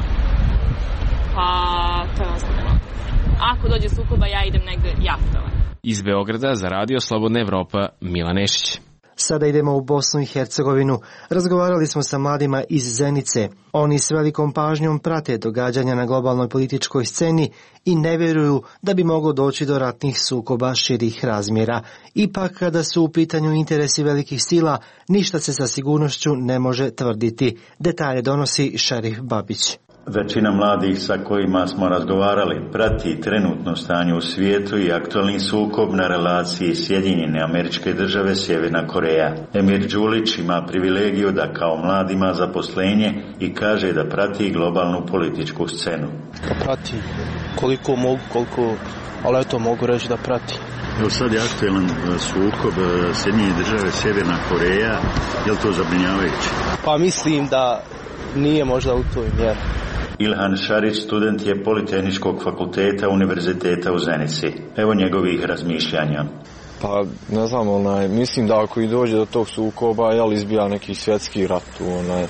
Pa, to je ozbiljan. Ako dođe sukoba, ja idem negde jahtova. Iz Beograda za Radio Slobodna Evropa, Milan Nešić. Sada idemo u Bosnu i Hercegovinu. Razgovarali smo sa mladima iz Zenice. Oni s velikom pažnjom prate događanja na globalnoj političkoj sceni i ne vjeruju da bi moglo doći do ratnih sukoba širih razmjera. Ipak, kada su u pitanju interesi velikih sila, ništa se sa sigurnošću ne može tvrditi. Detalje donosi Šerif Babić. Većina mladih sa kojima smo razgovarali prati trenutno stanje u svijetu i aktualni sukob na relaciji Sjedinjene Američke Države Sjeverna Koreja. Emir Đulić ima privilegiju da kao mlad ima zaposlenje i kaže da prati globalnu političku scenu. Da prati koliko mogu, koliko, ali eto mogu reći da prati. Evo sad je aktualan sukob Sjedinjene Države Sjeverna Koreja, je li to zabrinjavajuće? Pa mislim da nije možda u toj mjeri. Ilhan Šarić, student je Politehničkog fakulteta Univerziteta u Zenici. Evo njegovih razmišljanja. Pa ne znam, onaj, mislim da ako i dođe do tog sukoba, jel izbija neki svjetski rat. Onaj.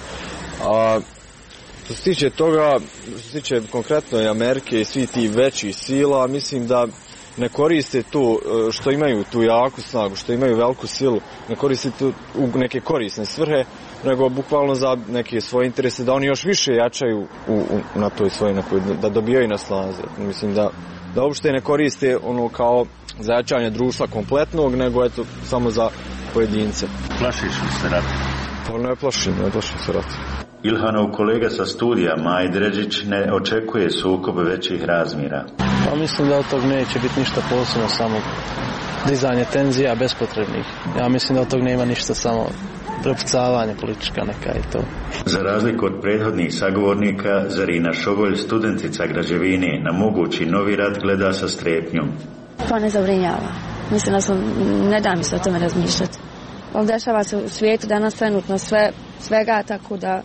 A što se tiče toga, što se tiče konkretno i Amerike i svi ti većih sila, mislim da ne koriste tu, što imaju tu jaku snagu, što imaju veliku silu, ne koriste tu u neke korisne svrhe, nego bukvalno za neke svoje interese, da oni još više jačaju u, u, na toj svojoj, da dobijaju na snazi. Mislim da, da uopšte ne koriste ono kao za jačanje društva kompletnog, nego eto samo za pojedince. Plašiš li se rata? Pa ne plašim, ne plašim se rata. Ilhanov kolega sa studija Maj Dređić ne očekuje sukob većih razmjera. Pa mislim da od tog neće biti ništa posebno, samo dizanje tenzija bespotrebnih. Ja mislim da od tog nema ništa, samo prepucavanje politička neka i to. Za razliku od prethodnih sagovornika, Zarina Šogolj, studentica građevine, na mogući novi rat gleda sa strepnjom. To ne zabrinjava. Mislim da sam, ne da mi se o tome razmišljati. Ali dešava se u svijetu danas trenutno sve, svega, tako da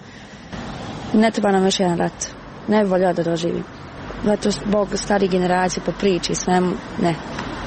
ne treba nam još jedan rat. Ne bi voljela da doživim. Zato zbog starih generacija po priči i svemu, ne.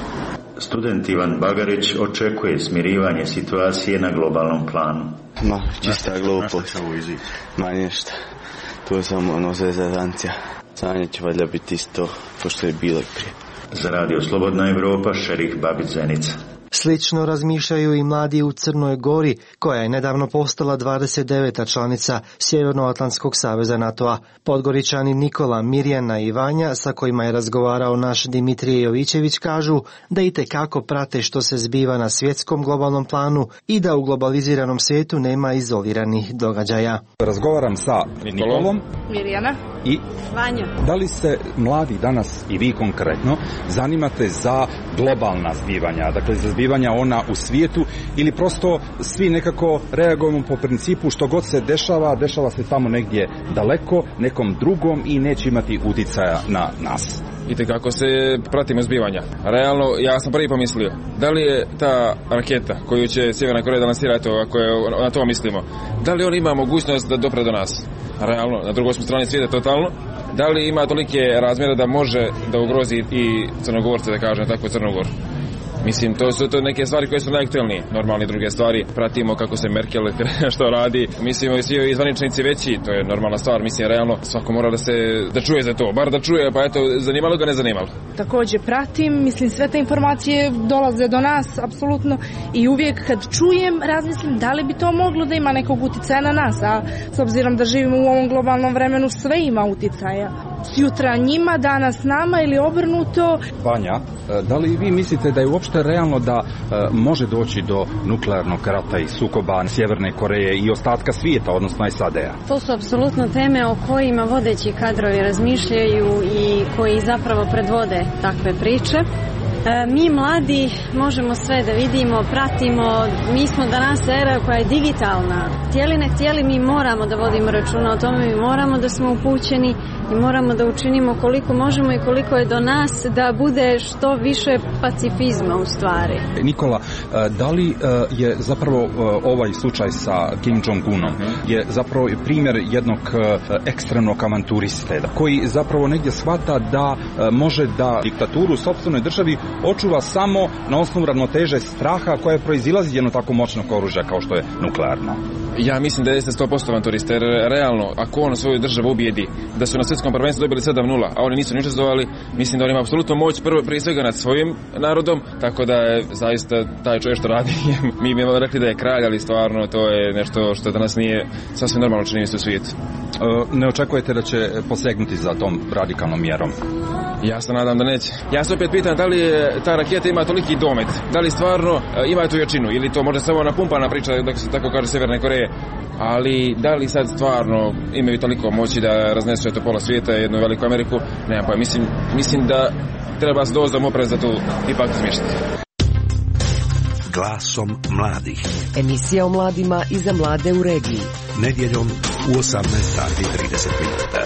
Student Ivan Bagarić očekuje smirivanje situacije na globalnom planu. Ma, čista glupost. Ma ništa. To je samo ono zezancija. Stanje će valjda biti isto pošto je bilo i prije. Za Radio Slobodna Evropa, Šerif Babić, Zenica. Slično razmišljaju i mladi u Crnoj Gori, koja je nedavno postala dvadeset deveta članica Sjevernoatlantskog saveza NATO-a. Podgoričani Nikola, Mirjana i Vanja, sa kojima je razgovarao naš Dimitrije Jovićević, kažu da itekako prate što se zbiva na svjetskom globalnom planu i da u globaliziranom svijetu nema izoliranih događaja. Razgovaram sa Nikolom, Mirjana i Vanja. Da li se mladi danas, i vi konkretno, zanimate za globalna zbivanja, dakle za zbivanja ona u svijetu, ili prosto svi nekako reagujemo po principu što god se dešava, dešava se tamo negdje daleko, nekom drugom i neće imati uticaja na nas? Vidite kako se pratimo zbivanja. Realno, ja sam prvi pomislio, da li je ta raketa koju će Sjeverna Koreja da lansira, eto, ako je na to mislimo, da li on ima mogućnost da dopre do nas? Realno, na drugoj smo strani svijeta totalno. Da li ima tolike razmjere da može da ugrozi i Crnogorce, da kažem tako, Crnogor? Mislim, to su to neke stvari koje su najaktualnije. Normalne druge stvari, pratimo kako se Merkel što radi. Mislimo i svi zvaničnici veći, to je normalna stvar. Mislim, realno, svako mora da se da čuje za to, bar da čuje, pa eto, zanimalo ga, ne zanimalo. Također pratim, mislim, sve te informacije dolaze do nas, apsolutno, i uvijek kad čujem, razmislim da li bi to moglo da ima nekog uticaja na nas, a s obzirom da živimo u ovom globalnom vremenu, sve ima uticaja. Sjutra njima, danas nama ili obrnuto. Vanja, da li vi mislite da je uopšte realno da može doći do nuklearnog rata i sukoba Sjeverne Koreje i ostatka svijeta, odnosno S A D-a? To su apsolutno teme o kojima vodeći kadrovi razmišljaju i koji zapravo predvode takve priče. Mi mladi možemo sve da vidimo, pratimo, mi smo danas era koja je digitalna. Htjeli ne htjeli, mi moramo da vodimo računa o tome, mi moramo da smo upućeni i moramo da učinimo koliko možemo i koliko je do nas da bude što više pacifizma u stvari. Nikola, da li je zapravo ovaj slučaj sa Kim Jong-unom je zapravo primjer jednog ekstremnog avanturiste koji zapravo negdje shvata da može da diktaturu u sopstvenoj državi očuva samo na osnovu ravnoteže straha koje proizilazi jedno tako moćnog oružja kao što je nuklearno? Ja mislim da jeste sto posto avanturista, jer realno, ako on svoju državu ubijedi da su na svjetskom prvenstvu dobili sedam nula, a oni nisu ni učestvovali, mislim da on ima apsolutno moć prvo prije svega nad svojim narodom, tako da je zaista taj čovjek što radi, mi bi rekli da je kralj, ali stvarno to je nešto što danas nije sasvim normalno čini se u svijetu. Ne očekujete da će posegnuti za tom radikalnom mjerom? Ja se nadam da neće. Ja se opet pitam da li je ta raketa ima toliki domet, da li stvarno ima tu jačinu ili to možda samo napumpana priča, da se tako kaže Sjeverne Koreje, ali da li sad stvarno imaju toliko moći da raznesu eto pola svijeta i jednu veliku Ameriku, nemam pa mislim, mislim da treba s dozom opreza tu ipak smještiti. Glasom mladih. Emisija o mladima i za mlade u regiji. Nedjeljom u osamnaest sati i trideset minuta.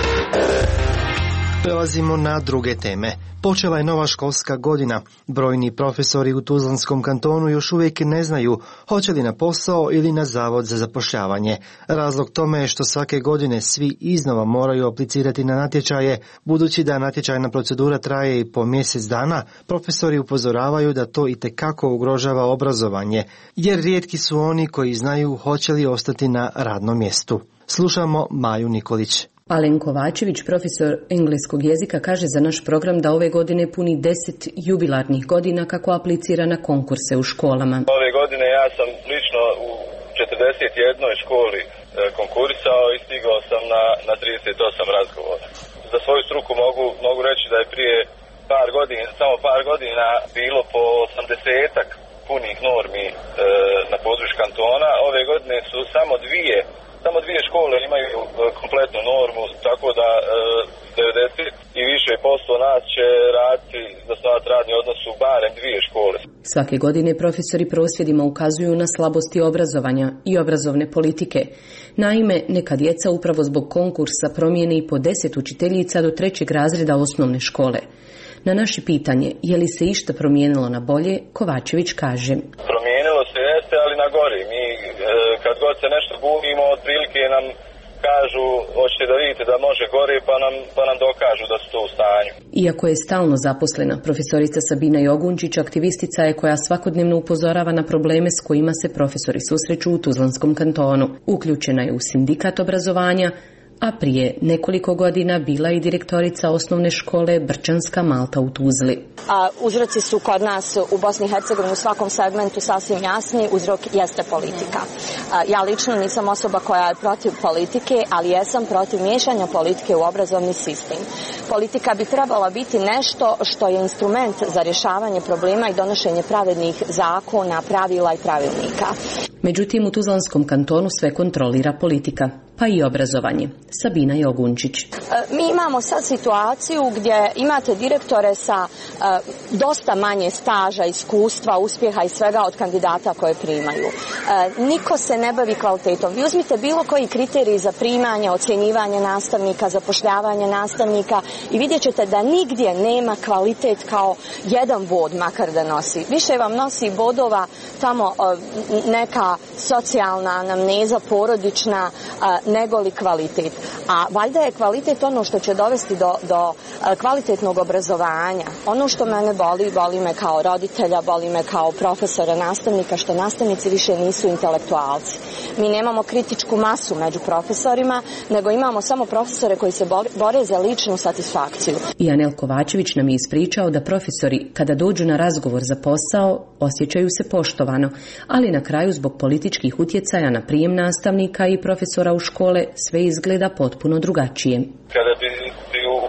Prelazimo na druge teme. Počela je nova školska godina. Brojni profesori u Tuzlanskom kantonu još uvijek ne znaju hoće li na posao ili na zavod za zapošljavanje. Razlog tome je što svake godine svi iznova moraju aplicirati na natječaje. Budući da natječajna procedura traje i po mjesec dana, profesori upozoravaju da to itekako ugrožava obrazovanje, jer rijetki su oni koji znaju hoće li ostati na radnom mjestu. Slušamo Maju Nikolić. Alen Kovačević, profesor engleskog jezika, kaže za naš program da ove godine puni deset jubilarnih godina kako aplicira na konkurse u školama. Ove godine ja sam lično u četrdeset jednoj školi konkurisao i stigao sam na, na trideset osam razgovora. Za svoju struku mogu, mogu reći da je prije par godina, samo par godina bilo po osamdesetak punih normi e, na području kantona. Ove godine su samo dvije Samo dvije škole imaju kompletnu normu, tako da e, devedeset i više posto nas će raditi, zasnovati radni odnos u barem dvije škole. Svake godine profesori prosvjedima ukazuju na slabosti obrazovanja i obrazovne politike. Naime, neka djeca upravo zbog konkursa promijene i po deset učiteljica do trećeg razreda osnovne škole. Na naše pitanje, je li se išta promijenilo na bolje, Kovačević kaže: Promijenilo se jeste, ali na gori. Mi e, kad god se nešto bunimo, otprilike nam kažu, hoćete da vidite da može gore, pa nam, pa nam dokažu da su to u stanju. Iako je stalno zaposlena, profesorica Sabina Jogunčić aktivistica je koja svakodnevno upozorava na probleme s kojima se profesori susreću u Tuzlanskom kantonu. Uključena je u sindikat obrazovanja, a prije nekoliko godina bila i direktorica osnovne škole Brčanska Malta u Tuzli. A, uzroci su kod nas u Bosni i Hercegovini u svakom segmentu sasvim jasni, uzrok jeste politika. A, ja lično nisam osoba koja je protiv politike, ali jesam protiv miješanja politike u obrazovni sistem. Politika bi trebala biti nešto što je instrument za rješavanje problema i donošenje pravednih zakona, pravila i pravilnika. Međutim, u Tuzlanskom kantonu sve kontrolira politika, pa i obrazovanje. Sabina Jogunčić. Mi imamo sad situaciju gdje imate direktore sa uh, dosta manje staža, iskustva, uspjeha i svega od kandidata koje primaju. Uh, niko se ne bavi kvalitetom. Vi uzmite bilo koji kriterij za primanje, ocjenjivanje nastavnika, zapošljavanje nastavnika i vidjet ćete da nigdje nema kvalitet kao jedan bod makar da nosi. Više vam nosi bodova tamo uh, neka socijalna anamneza, porodična, uh, nego li kvalitet. A valjda je kvalitet ono što će dovesti do, do kvalitetnog obrazovanja. Ono što mene boli, boli me kao roditelja, boli me kao profesora, nastavnika, što nastavnici više nisu intelektualci. Mi nemamo kritičku masu među profesorima, nego imamo samo profesore koji se bore za ličnu satisfakciju. I Anel Kovačević nam je ispričao da profesori, kada dođu na razgovor za posao, osjećaju se poštovano, ali na kraju zbog političkih utjecaja na prijem nastavnika i profesora u škole sve izgleda potpuno drugačije. Kada bi, bi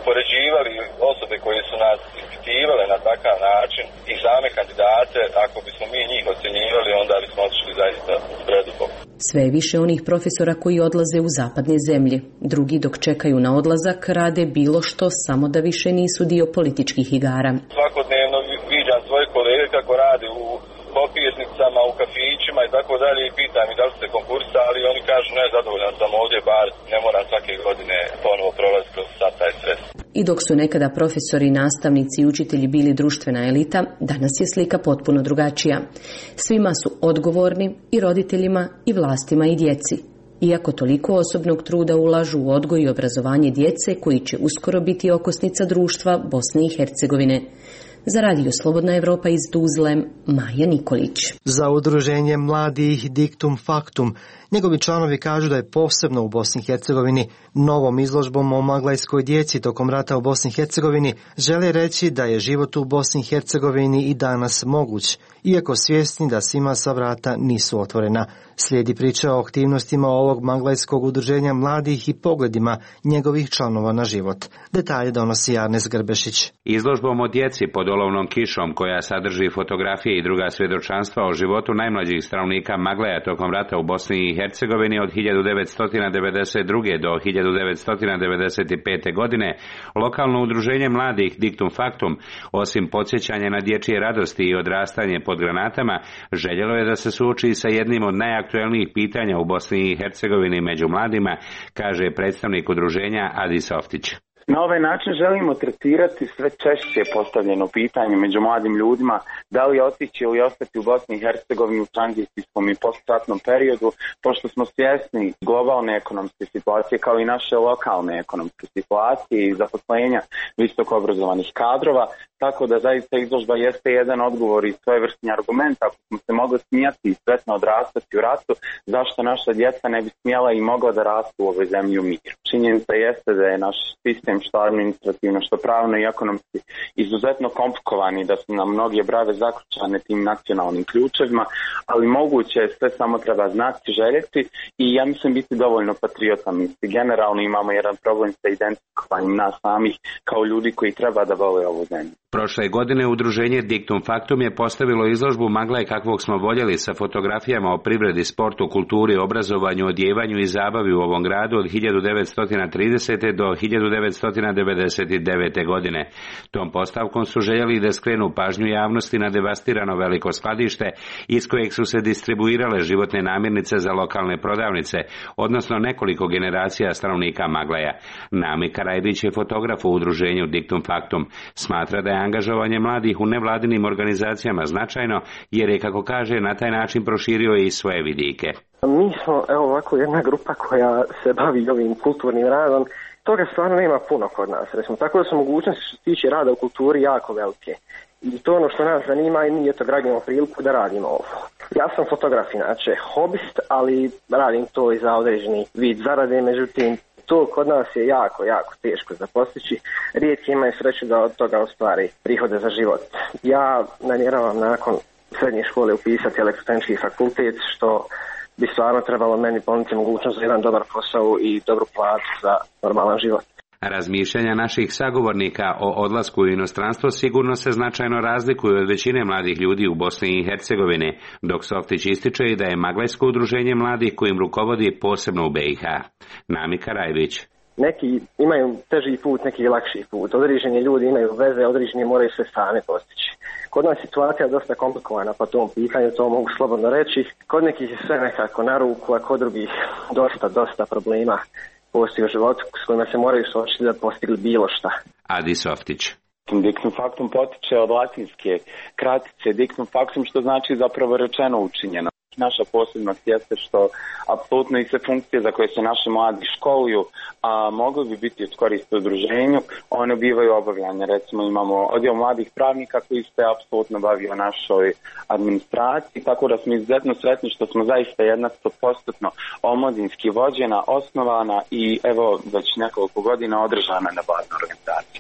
upoređivali osobe koje su nas ispitivale na takav način i same kandidate, ako bismo mi njih ocjenjivali, onda bismo otišli zaista preduboko. Sve je više onih profesora koji odlaze u zapadne zemlje. Drugi, dok čekaju na odlazak, rade bilo što samo da više nisu dio političkih igara. Svakodnevno viđam svoje kolege kako rade u popirnicama, u kafićima i tako dalje i pitam i da li ste konkursali, oni kažu ne, zadovoljan sam ovdje, bar ne moram svake godine ponovo prolaziti kroz sad taj stres. I dok su nekada profesori, nastavnici i učitelji bili društvena elita, danas je slika potpuno drugačija. Svima su odgovorni, i roditeljima, i vlastima, i djeci. Iako toliko osobnog truda ulažu u odgoj i obrazovanje djece koji će uskoro biti okosnica društva Bosne i Hercegovine. Za Radio Slobodna Evropa iz Tuzle, Maja Nikolić. Za udruženje mladih Dictum Factum, njegovi članovi kažu da je posebno u Bosni i Hercegovini novom izložbom o maglajskoj djeci tokom rata u Bosni i Hercegovini žele reći da je život u Bosni i Hercegovini i danas moguć, iako svjesni da svima sva vrata nisu otvorena. Slijedi priča o aktivnostima ovog maglajskog udruženja mladih i pogledima njegovih članova na život. Detalje donosi Arnes Grbešić. Izložbom o djeci pod olovnom kišom, koja sadrži fotografije i druga svjedočanstva o životu najmlađih stanovnika Maglaja tokom rata u Bosni i Hercegovini od hiljadu devetsto devedeset druge do hiljadu devetsto devedeset pete godine, lokalno udruženje mladih Dictum Factum, osim podsjećanja na dječje radosti i odrastanje pod granatama, željelo je da se suoči sa jednim od najaktuelnijih pitanja u Bosni i Hercegovini među mladima, kaže predstavnik udruženja Adi Softić. Na ovaj način želimo tretirati sve češće postavljeno pitanje među mladim ljudima da li otići ili ostati u Bosni i Hercegovini u tranzicijskom i postratnom periodu, pošto smo svjesni globalne ekonomske situacije kao i naše lokalne ekonomske situacije i zaposlenja visoko obrazovanih kadrova, tako da zaista izložba jeste jedan odgovor i svojevrsni argument. Ako smo se mogli smijati i sretno odrastati u ratu, zašto naša djeca ne bi smjela i mogla da rastu u ovoj zemlji u miru? Činjenica jeste da je naš sistem što administrativno, što pravno i ekonomski izuzetno komplikovani, da su nam mnoge brave zaključane tim nacionalnim ključevima, ali moguće je, sve samo treba znati, željeti i ja mislim biti dovoljno patriotan. Generalno imamo jedan problem sa identifikovanjem nas samih kao ljudi koji treba da vole ovu zemlju. Prošle godine udruženje Dictum Factum je postavilo izložbu Maglaj kakvog smo voljeli sa fotografijama o privredi, sportu, kulturi, obrazovanju, odjevanju i zabavi u ovom gradu od hiljadu devetsto tridesete do hiljadu devetsto devedeset devete godine. Tom postavkom su željeli da skrenu pažnju javnosti na devastirano veliko skladište iz kojeg su se distribuirale životne namirnice za lokalne prodavnice, odnosno nekoliko generacija stanovnika Maglaja. Nami Karajbić je fotograf u udruženju Dictum Factum. Smatra da je angažovanje mladih u nevladinim organizacijama značajno, jer je, kako kaže, na taj način proširio i svoje vidike. Mi smo, evo ovako, jedna grupa koja se bavi ovim kulturnim radom. Toga stvarno nema puno kod nas, recimo, tako da su mogućnosti što se tiče rada u kulturi jako velike. I to ono što nas zanima i mi eto gradimo priliku da radimo ovo. Ja sam fotograf inače, hobist, ali radim to i za određeni vid zarade, međutim, to kod nas je jako, jako teško za postići. Rijetki imaju sreću da od toga ostvari prihode za život. Ja namjeravam nakon srednje škole upisati elektrotehnički fakultet, što bi stvarno trebalo meni ponuditi mogućnost za jedan dobar posao i dobru platu za normalan život. Razmišljanja naših sagovornika o odlasku u inostranstvo sigurno se značajno razlikuju od većine mladih ljudi u Bosni i Hercegovini, dok Softić ističe i da je Maglajsko udruženje mladih kojim rukovodi posebno u B i H. Nami Karajbić. Neki imaju teži put, neki lakši put. Određeni ljudi imaju veze, određeni moraju sve same postići. Kod nas situacija je dosta komplikovana po tom pitanju, to mogu slobodno reći. Kod nekih je sve nekako na ruku, a kod drugih dosta, dosta problema postoji u životu s kojima se moraju suočiti da postigli bilo šta. Adi Softić. Dictum Factum potiče od latinske kratice Dictum Factum, što znači zapravo rečeno učinjeno. Naša posebnost jeste što apsolutno i sve funkcije za koje se naši mladi školuju, a mogli bi biti od koristi udruženju, one bivaju obavljanje. Recimo imamo odjel mladih pravnika koji se apsolutno bavi o našoj administraciji, tako da smo izuzetno sretni što smo zaista jedna sto posto omladinski vođena, osnovana i evo već nekoliko godina održana na bazna organizacija.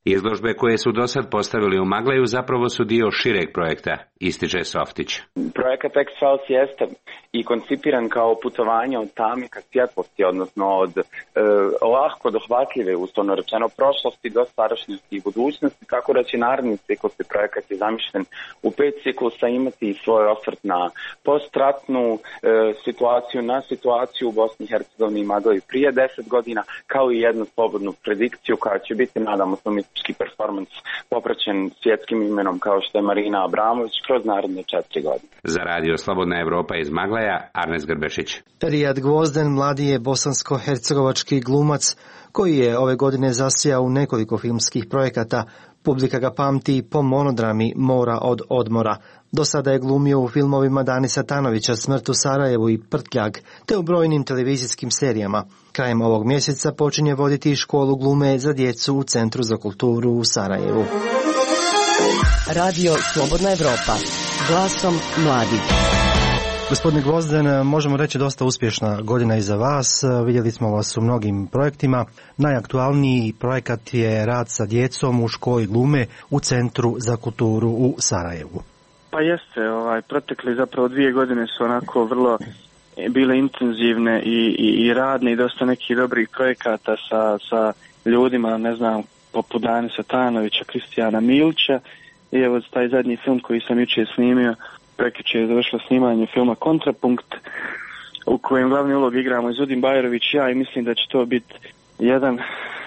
Izložbe koje su dosad postavili u Magleju zapravo su dio šireg projekta, ističe Softić. Projekat X-Files jeste i koncipiran kao putovanje od tame ka svjetlosti, odnosno od e, lahko dohvatljive, uslovno rečeno, prošlosti do sadašnjosti i budućnosti, tako da će naredni ciklus i projekat je zamišljen u pet ciklusa imati svoj osvrt na postratnu e, situaciju, na situaciju u Bosni i Hercegovini i Magleju prije deset godina, kao i jednu slobodnu predikciju koja će biti, nadamo se, umjetnički performans popraćen svjetskim imenom kao što je Marina Abramović kroz naredne četiri godine. Za radio Slobodna Evropa iz Magleja, Arnes Grbešić. Rijad Gvozden mladi je bosansko-hercegovački glumac koji je ove godine zasijao u nekoliko filmskih projekata. Publika ga pamti po monodrami Mora od odmora. Do sada je glumio u filmovima Dani Satanovića Smrt u Sarajevu i Prtljag, te u brojnim televizijskim serijama. Krajem ovog mjeseca počinje voditi školu glume za djecu u Centru za kulturu u Sarajevu. Radio Slobodna Evropa, glasom mladih. Gospodine Gvozden, možemo reći dosta uspješna godina iza vas. Vidjeli smo vas u mnogim projektima. Najaktualniji projekat je rad sa djecom u školi glume u Centru za kulturu u Sarajevu. Pa jeste, ovaj, protekli zapravo dvije godine su onako vrlo bile intenzivne i, i, i radne i dosta nekih dobrih projekata sa, sa ljudima, ne znam, poput Dani Satanovića, Kristijana Milića i evo taj zadnji film koji sam jučer snimio, prekjučer je završilo snimanje filma Kontrapunkt, u kojem glavni ulog igramo Izudin Bajrović i ja i mislim da će to biti jedan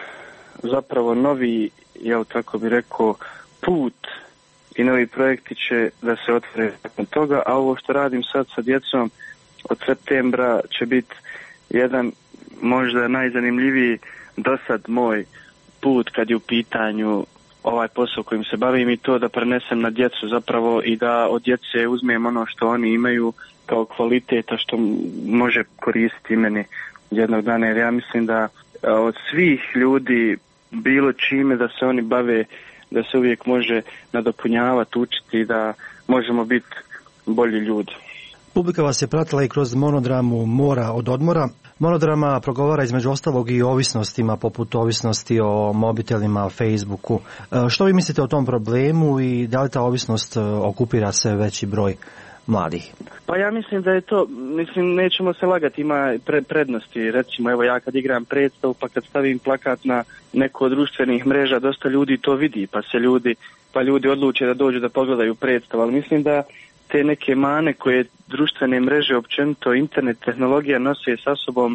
zapravo novi, jel tako bi rekao, put i novi projekti će da se otvore nakon toga, a ovo što radim sad sa djecom od septembra će biti jedan možda najzanimljiviji do sad moj put kad je u pitanju ovaj posao kojim se bavim i to da prenesem na djecu zapravo i da od djece uzmem ono što oni imaju kao kvaliteta što može koristiti meni jednog dana, jer ja mislim da od svih ljudi bilo čime da se oni bave, da se uvijek može nadopunjavati, učiti, da možemo biti bolji ljudi. Publika vas je pratila i kroz monodramu Mora od odmora. Monodrama progovara između ostalog i o ovisnostima, poput ovisnosti o mobitelima, Facebooku. Što vi mislite o tom problemu i da li ta ovisnost okupira sve veći broj mladih? Pa ja mislim da je to, mislim, nećemo se lagati, ima pre, prednosti. Recimo, evo ja kad igram predstavu, pa kad stavim plakat na neko od društvenih mreža, dosta ljudi to vidi, pa se ljudi, pa ljudi odluče da dođu da pogledaju predstavu, ali mislim da te neke mane koje društvene mreže, općenito internet tehnologija nose sa sobom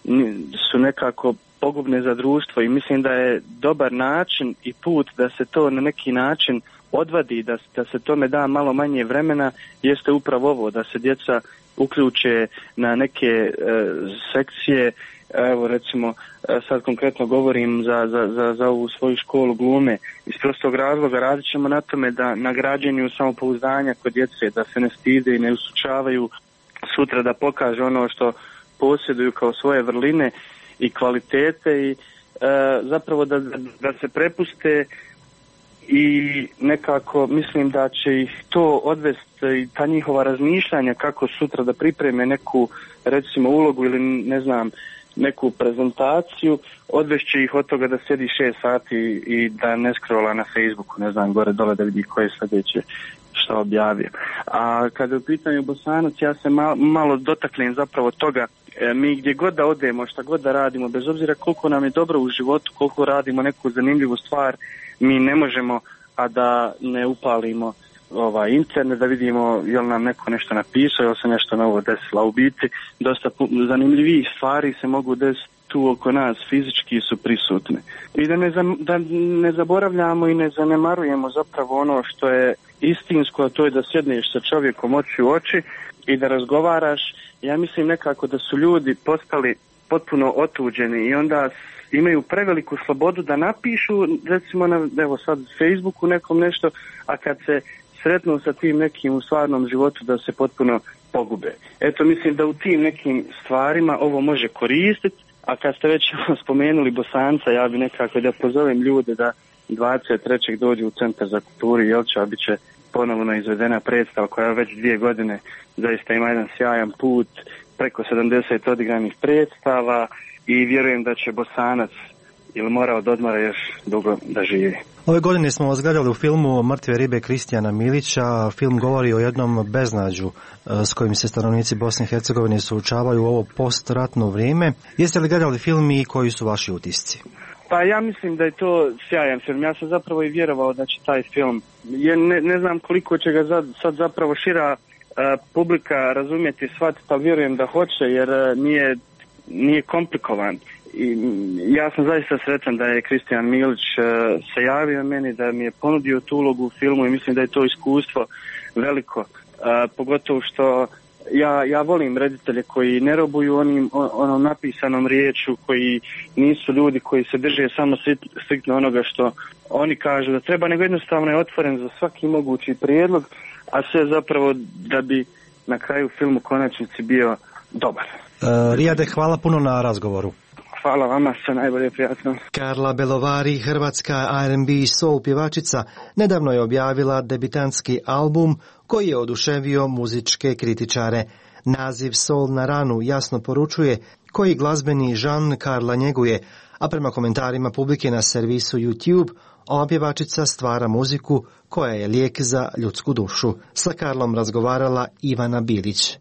su nekako pogubne za društvo i mislim da je dobar način i put da se to na neki način odvadi, da, da se tome da malo manje vremena, jeste upravo ovo, da se djeca uključe na neke e, sekcije. Evo recimo sad konkretno govorim za, za, za, za ovu svoju školu glume. Iz prostog razloga radit ćemo na tome da na građenju samopouzdanja kod djece, da se ne stide i ne usučavaju sutra da pokažu ono što posjeduju kao svoje vrline i kvalitete i e, zapravo da, da se prepuste i nekako mislim da će ih to odvesti i ta njihova razmišljanja kako sutra da pripreme neku recimo ulogu ili ne znam neku prezentaciju, odvešće ih od toga da sjedi šest sati i da ne scrolla na Facebooku, ne znam, gore dole da vidi ko je sljedeće što objavio. A kada je u pitanju Bosanac, ja se malo, malo dotaknem zapravo toga, e, mi gdje god da odemo, šta god da radimo, bez obzira koliko nam je dobro u životu, koliko radimo neku zanimljivu stvar, mi ne možemo, a da ne upalimo ovaj internet, da vidimo je li nam neko nešto napisao, je li se nešto novo desilo. U biti, dosta zanimljivih stvari se mogu desiti tu oko nas, fizički su prisutne. I da ne, da ne zaboravljamo i ne zanemarujemo zapravo ono što je istinsko, a to je da sjedneš sa čovjekom oči u oči i da razgovaraš. Ja mislim nekako da su ljudi postali potpuno otuđeni i onda imaju preveliku slobodu da napišu, recimo na, evo sad Facebooku nekom nešto, a kad se sretnu sa tim nekim u stvarnom životu da se potpuno pogube. Eto, mislim da u tim nekim stvarima ovo može koristiti, a kad ste već spomenuli Bosanca, ja bi nekako da pozovem ljude da dvadeset trećeg dođu u Centar za kulturu Jelča, bit će ponovno izvedena predstava koja već dvije godine zaista ima jedan sjajan put, preko sedamdeset odigranih predstava i vjerujem da će Bosanac ili morao da odmara još dugo da živi. Ove godine smo vas gledali u filmu Mrtve ribe Kristijana Milića. Film govori o jednom beznađu s kojim se stanovnici Bosne i Hercegovine suočavaju u ovo postratno vrijeme. Jeste li gledali film i koji su vaši utisci? Pa ja mislim da je to sjajan film. Ja sam zapravo i vjerovao da će taj film, je, ne, ne znam koliko će ga sad, sad zapravo šira uh, publika razumjeti, shvatiti, ali vjerujem da hoće, jer uh, nije, nije komplikovan. I ja sam zaista sretan da je Kristijan Milić uh, se javio meni, da mi je ponudio tu ulogu u filmu i mislim da je to iskustvo veliko. Uh, pogotovo što Ja, ja volim reditelje koji ne robuju onim, onom napisanom riječu, koji nisu ljudi koji se drže samo striktno onoga što oni kažu da treba, nego jednostavno je otvoren za svaki mogući prijedlog, a sve zapravo da bi na kraju film u konačnici bio dobar. Uh, Rijade, hvala puno na razgovoru. Hvala vama, sve najbolje, prijatno. Karla Belovari, hrvatska R and B soul pjevačica, nedavno je objavila debitantski album koji je oduševio muzičke kritičare. Naziv Soul na ranu jasno poručuje koji glazbeni žan Karla njeguje, a prema komentarima publike na servisu YouTube, ova pjevačica stvara muziku koja je lijek za ljudsku dušu. Sa Karlom razgovarala Ivana Bilić.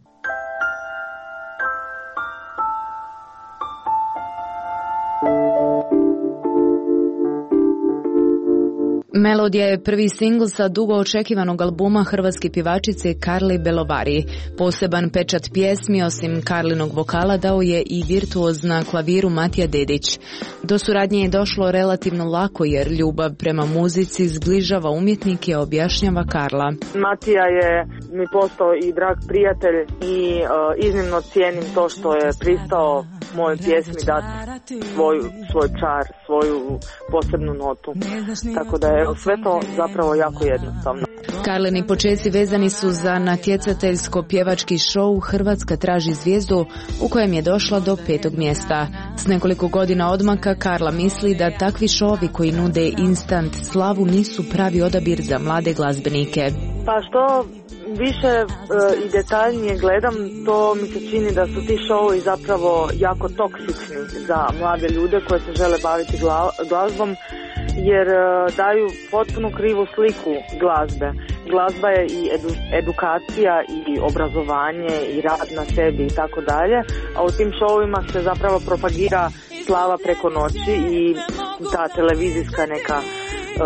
Melodija je prvi singl sa dugo očekivanog albuma hrvatske pjevačice Karli Belovari. Poseban pečat pjesmi, osim Karlinog vokala, dao je i virtuoz na klaviru Matija Dedić. Do suradnje je došlo relativno lako jer ljubav prema muzici zbližava umjetnike, objašnjava Karla. Matija je mi postao i drag prijatelj i uh, iznimno cijenim to što je pristao mojoj pjesmi dati svoj, svoj čar, svoju posebnu notu. Tako da je sve to zapravo jako jednostavno. Karlini počeci vezani su za natjecateljsko pjevački show Hrvatska traži zvijezdu, u kojem je došla do petog mjesta. S nekoliko godina odmaka Karla misli da takvi šovi koji nude instant slavu nisu pravi odabir za mlade glazbenike. Pa što više e, i detaljnije gledam, to mi se čini da su ti showovi zapravo jako toksični za mlade ljude koji se žele baviti gla, glazbom, jer e, daju potpuno krivu sliku glazbe. Glazba je i edu, edukacija i obrazovanje i rad na sebi i tako dalje, a u tim showovima se zapravo propagira slava preko noći i ta televizijska neka e,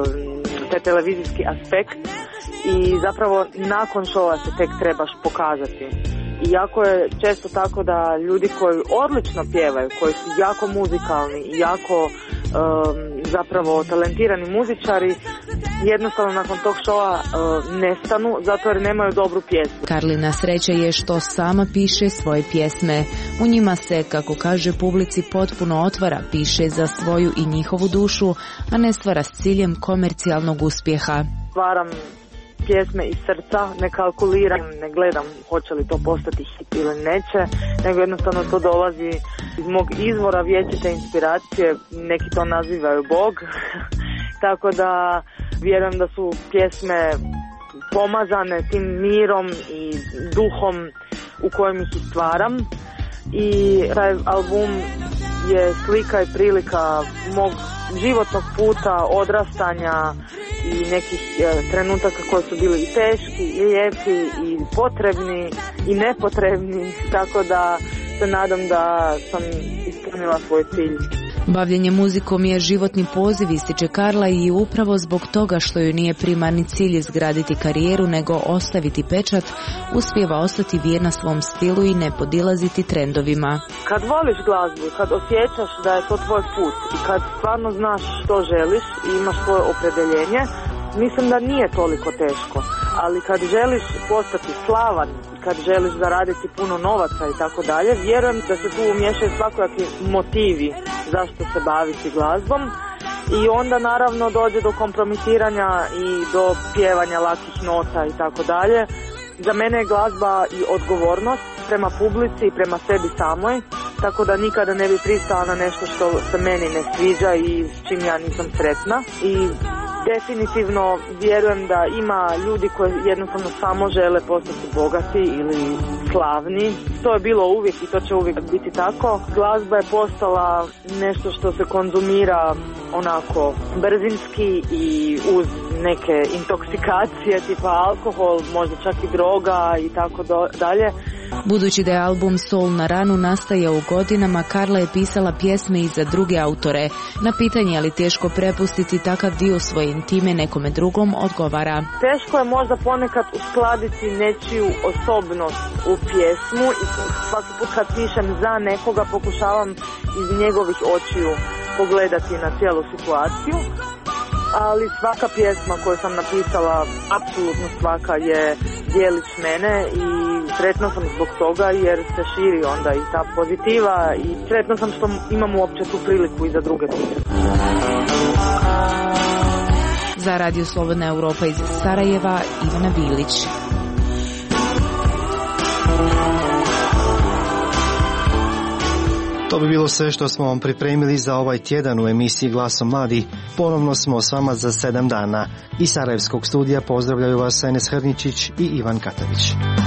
taj televizijski aspekt. I zapravo nakon šova se tek trebaš pokazati. I jako je često tako da ljudi koji odlično pjevaju, koji su jako muzikalni i jako um, zapravo talentirani muzičari, jednostavno nakon tog šova uh, nestanu zato jer nemaju dobru pjesmu. Karlina sreća je što sama piše svoje pjesme. U njima se, kako kaže publici, potpuno otvara, piše za svoju i njihovu dušu, a ne stvara s ciljem komercijalnog uspjeha. Stvaram pjesme iz srca, ne kalkuliram, ne gledam hoće li to postati hit ili neće, nego jednostavno to dolazi iz mog izvora vječite inspiracije, neki to nazivaju Bog, tako da vjerujem da su pjesme pomazane tim mirom i duhom u kojem ih stvaram i taj album je slika i prilika mog životnog puta, odrastanja i nekih e, trenutaka koji su bili i teški, i lijepi, i potrebni, i nepotrebni, tako da se nadam da sam ispunila svoj cilj. Bavljenje muzikom je životni poziv, ističe Karla, i upravo zbog toga što joj nije primarni cilj izgraditi karijeru nego ostaviti pečat, uspijeva ostati vjerna svom stilu i ne podilaziti trendovima. Kad voliš glazbu, kad osjećaš da je to tvoj put i kad stvarno znaš što želiš i imaš svoje opredjeljenje, mislim da nije toliko teško, ali kad želiš postati slavan, kad želiš zaraditi puno novaca i tako dalje, vjerujem da se tu umiješaju svakojaki motivi zašto se baviti glazbom i onda naravno dođe do kompromitiranja i do pjevanja lakih nota i tako dalje. Za mene je glazba i odgovornost prema publici i prema sebi samoj, tako da nikada ne bi pristala na nešto što se meni ne sviđa i s čim ja nisam sretna. I definitivno vjerujem da ima ljudi koji jednostavno samo žele postati bogati ili slavni. To je bilo uvijek i to će uvijek biti tako. Glazba je postala nešto što se konzumira onako brzinski i uz neke intoksikacije tipa alkohol, možda čak i droga i tako dalje. Budući da je album Sol na ranu nastajao u godinama, Karla je pisala pjesme i za druge autore. Na pitanje je li teško prepustiti takav dio svoje intime nekome drugom, odgovara: teško je možda ponekad uskladiti nečiju osobnost u pjesmu i svaki put kad pišem za nekoga pokušavam iz njegovih očiju pogledati na cijelu situaciju. Ali svaka pjesma koju sam napisala, apsolutno svaka je dijelić mene i sretna sam zbog toga jer se širi onda i ta pozitiva i sretna sam što imam uopće tu priliku i za druge pjesme. Za Radio Slobodna Europa iz Sarajeva, Ivana Bilić. To bi bilo sve što smo vam pripremili za ovaj tjedan u emisiji Glasom mladih. Ponovno smo s vama za sedam dana. Iz Sarajevskog studija pozdravljaju vas Enes Hrničić i Ivan Katavić.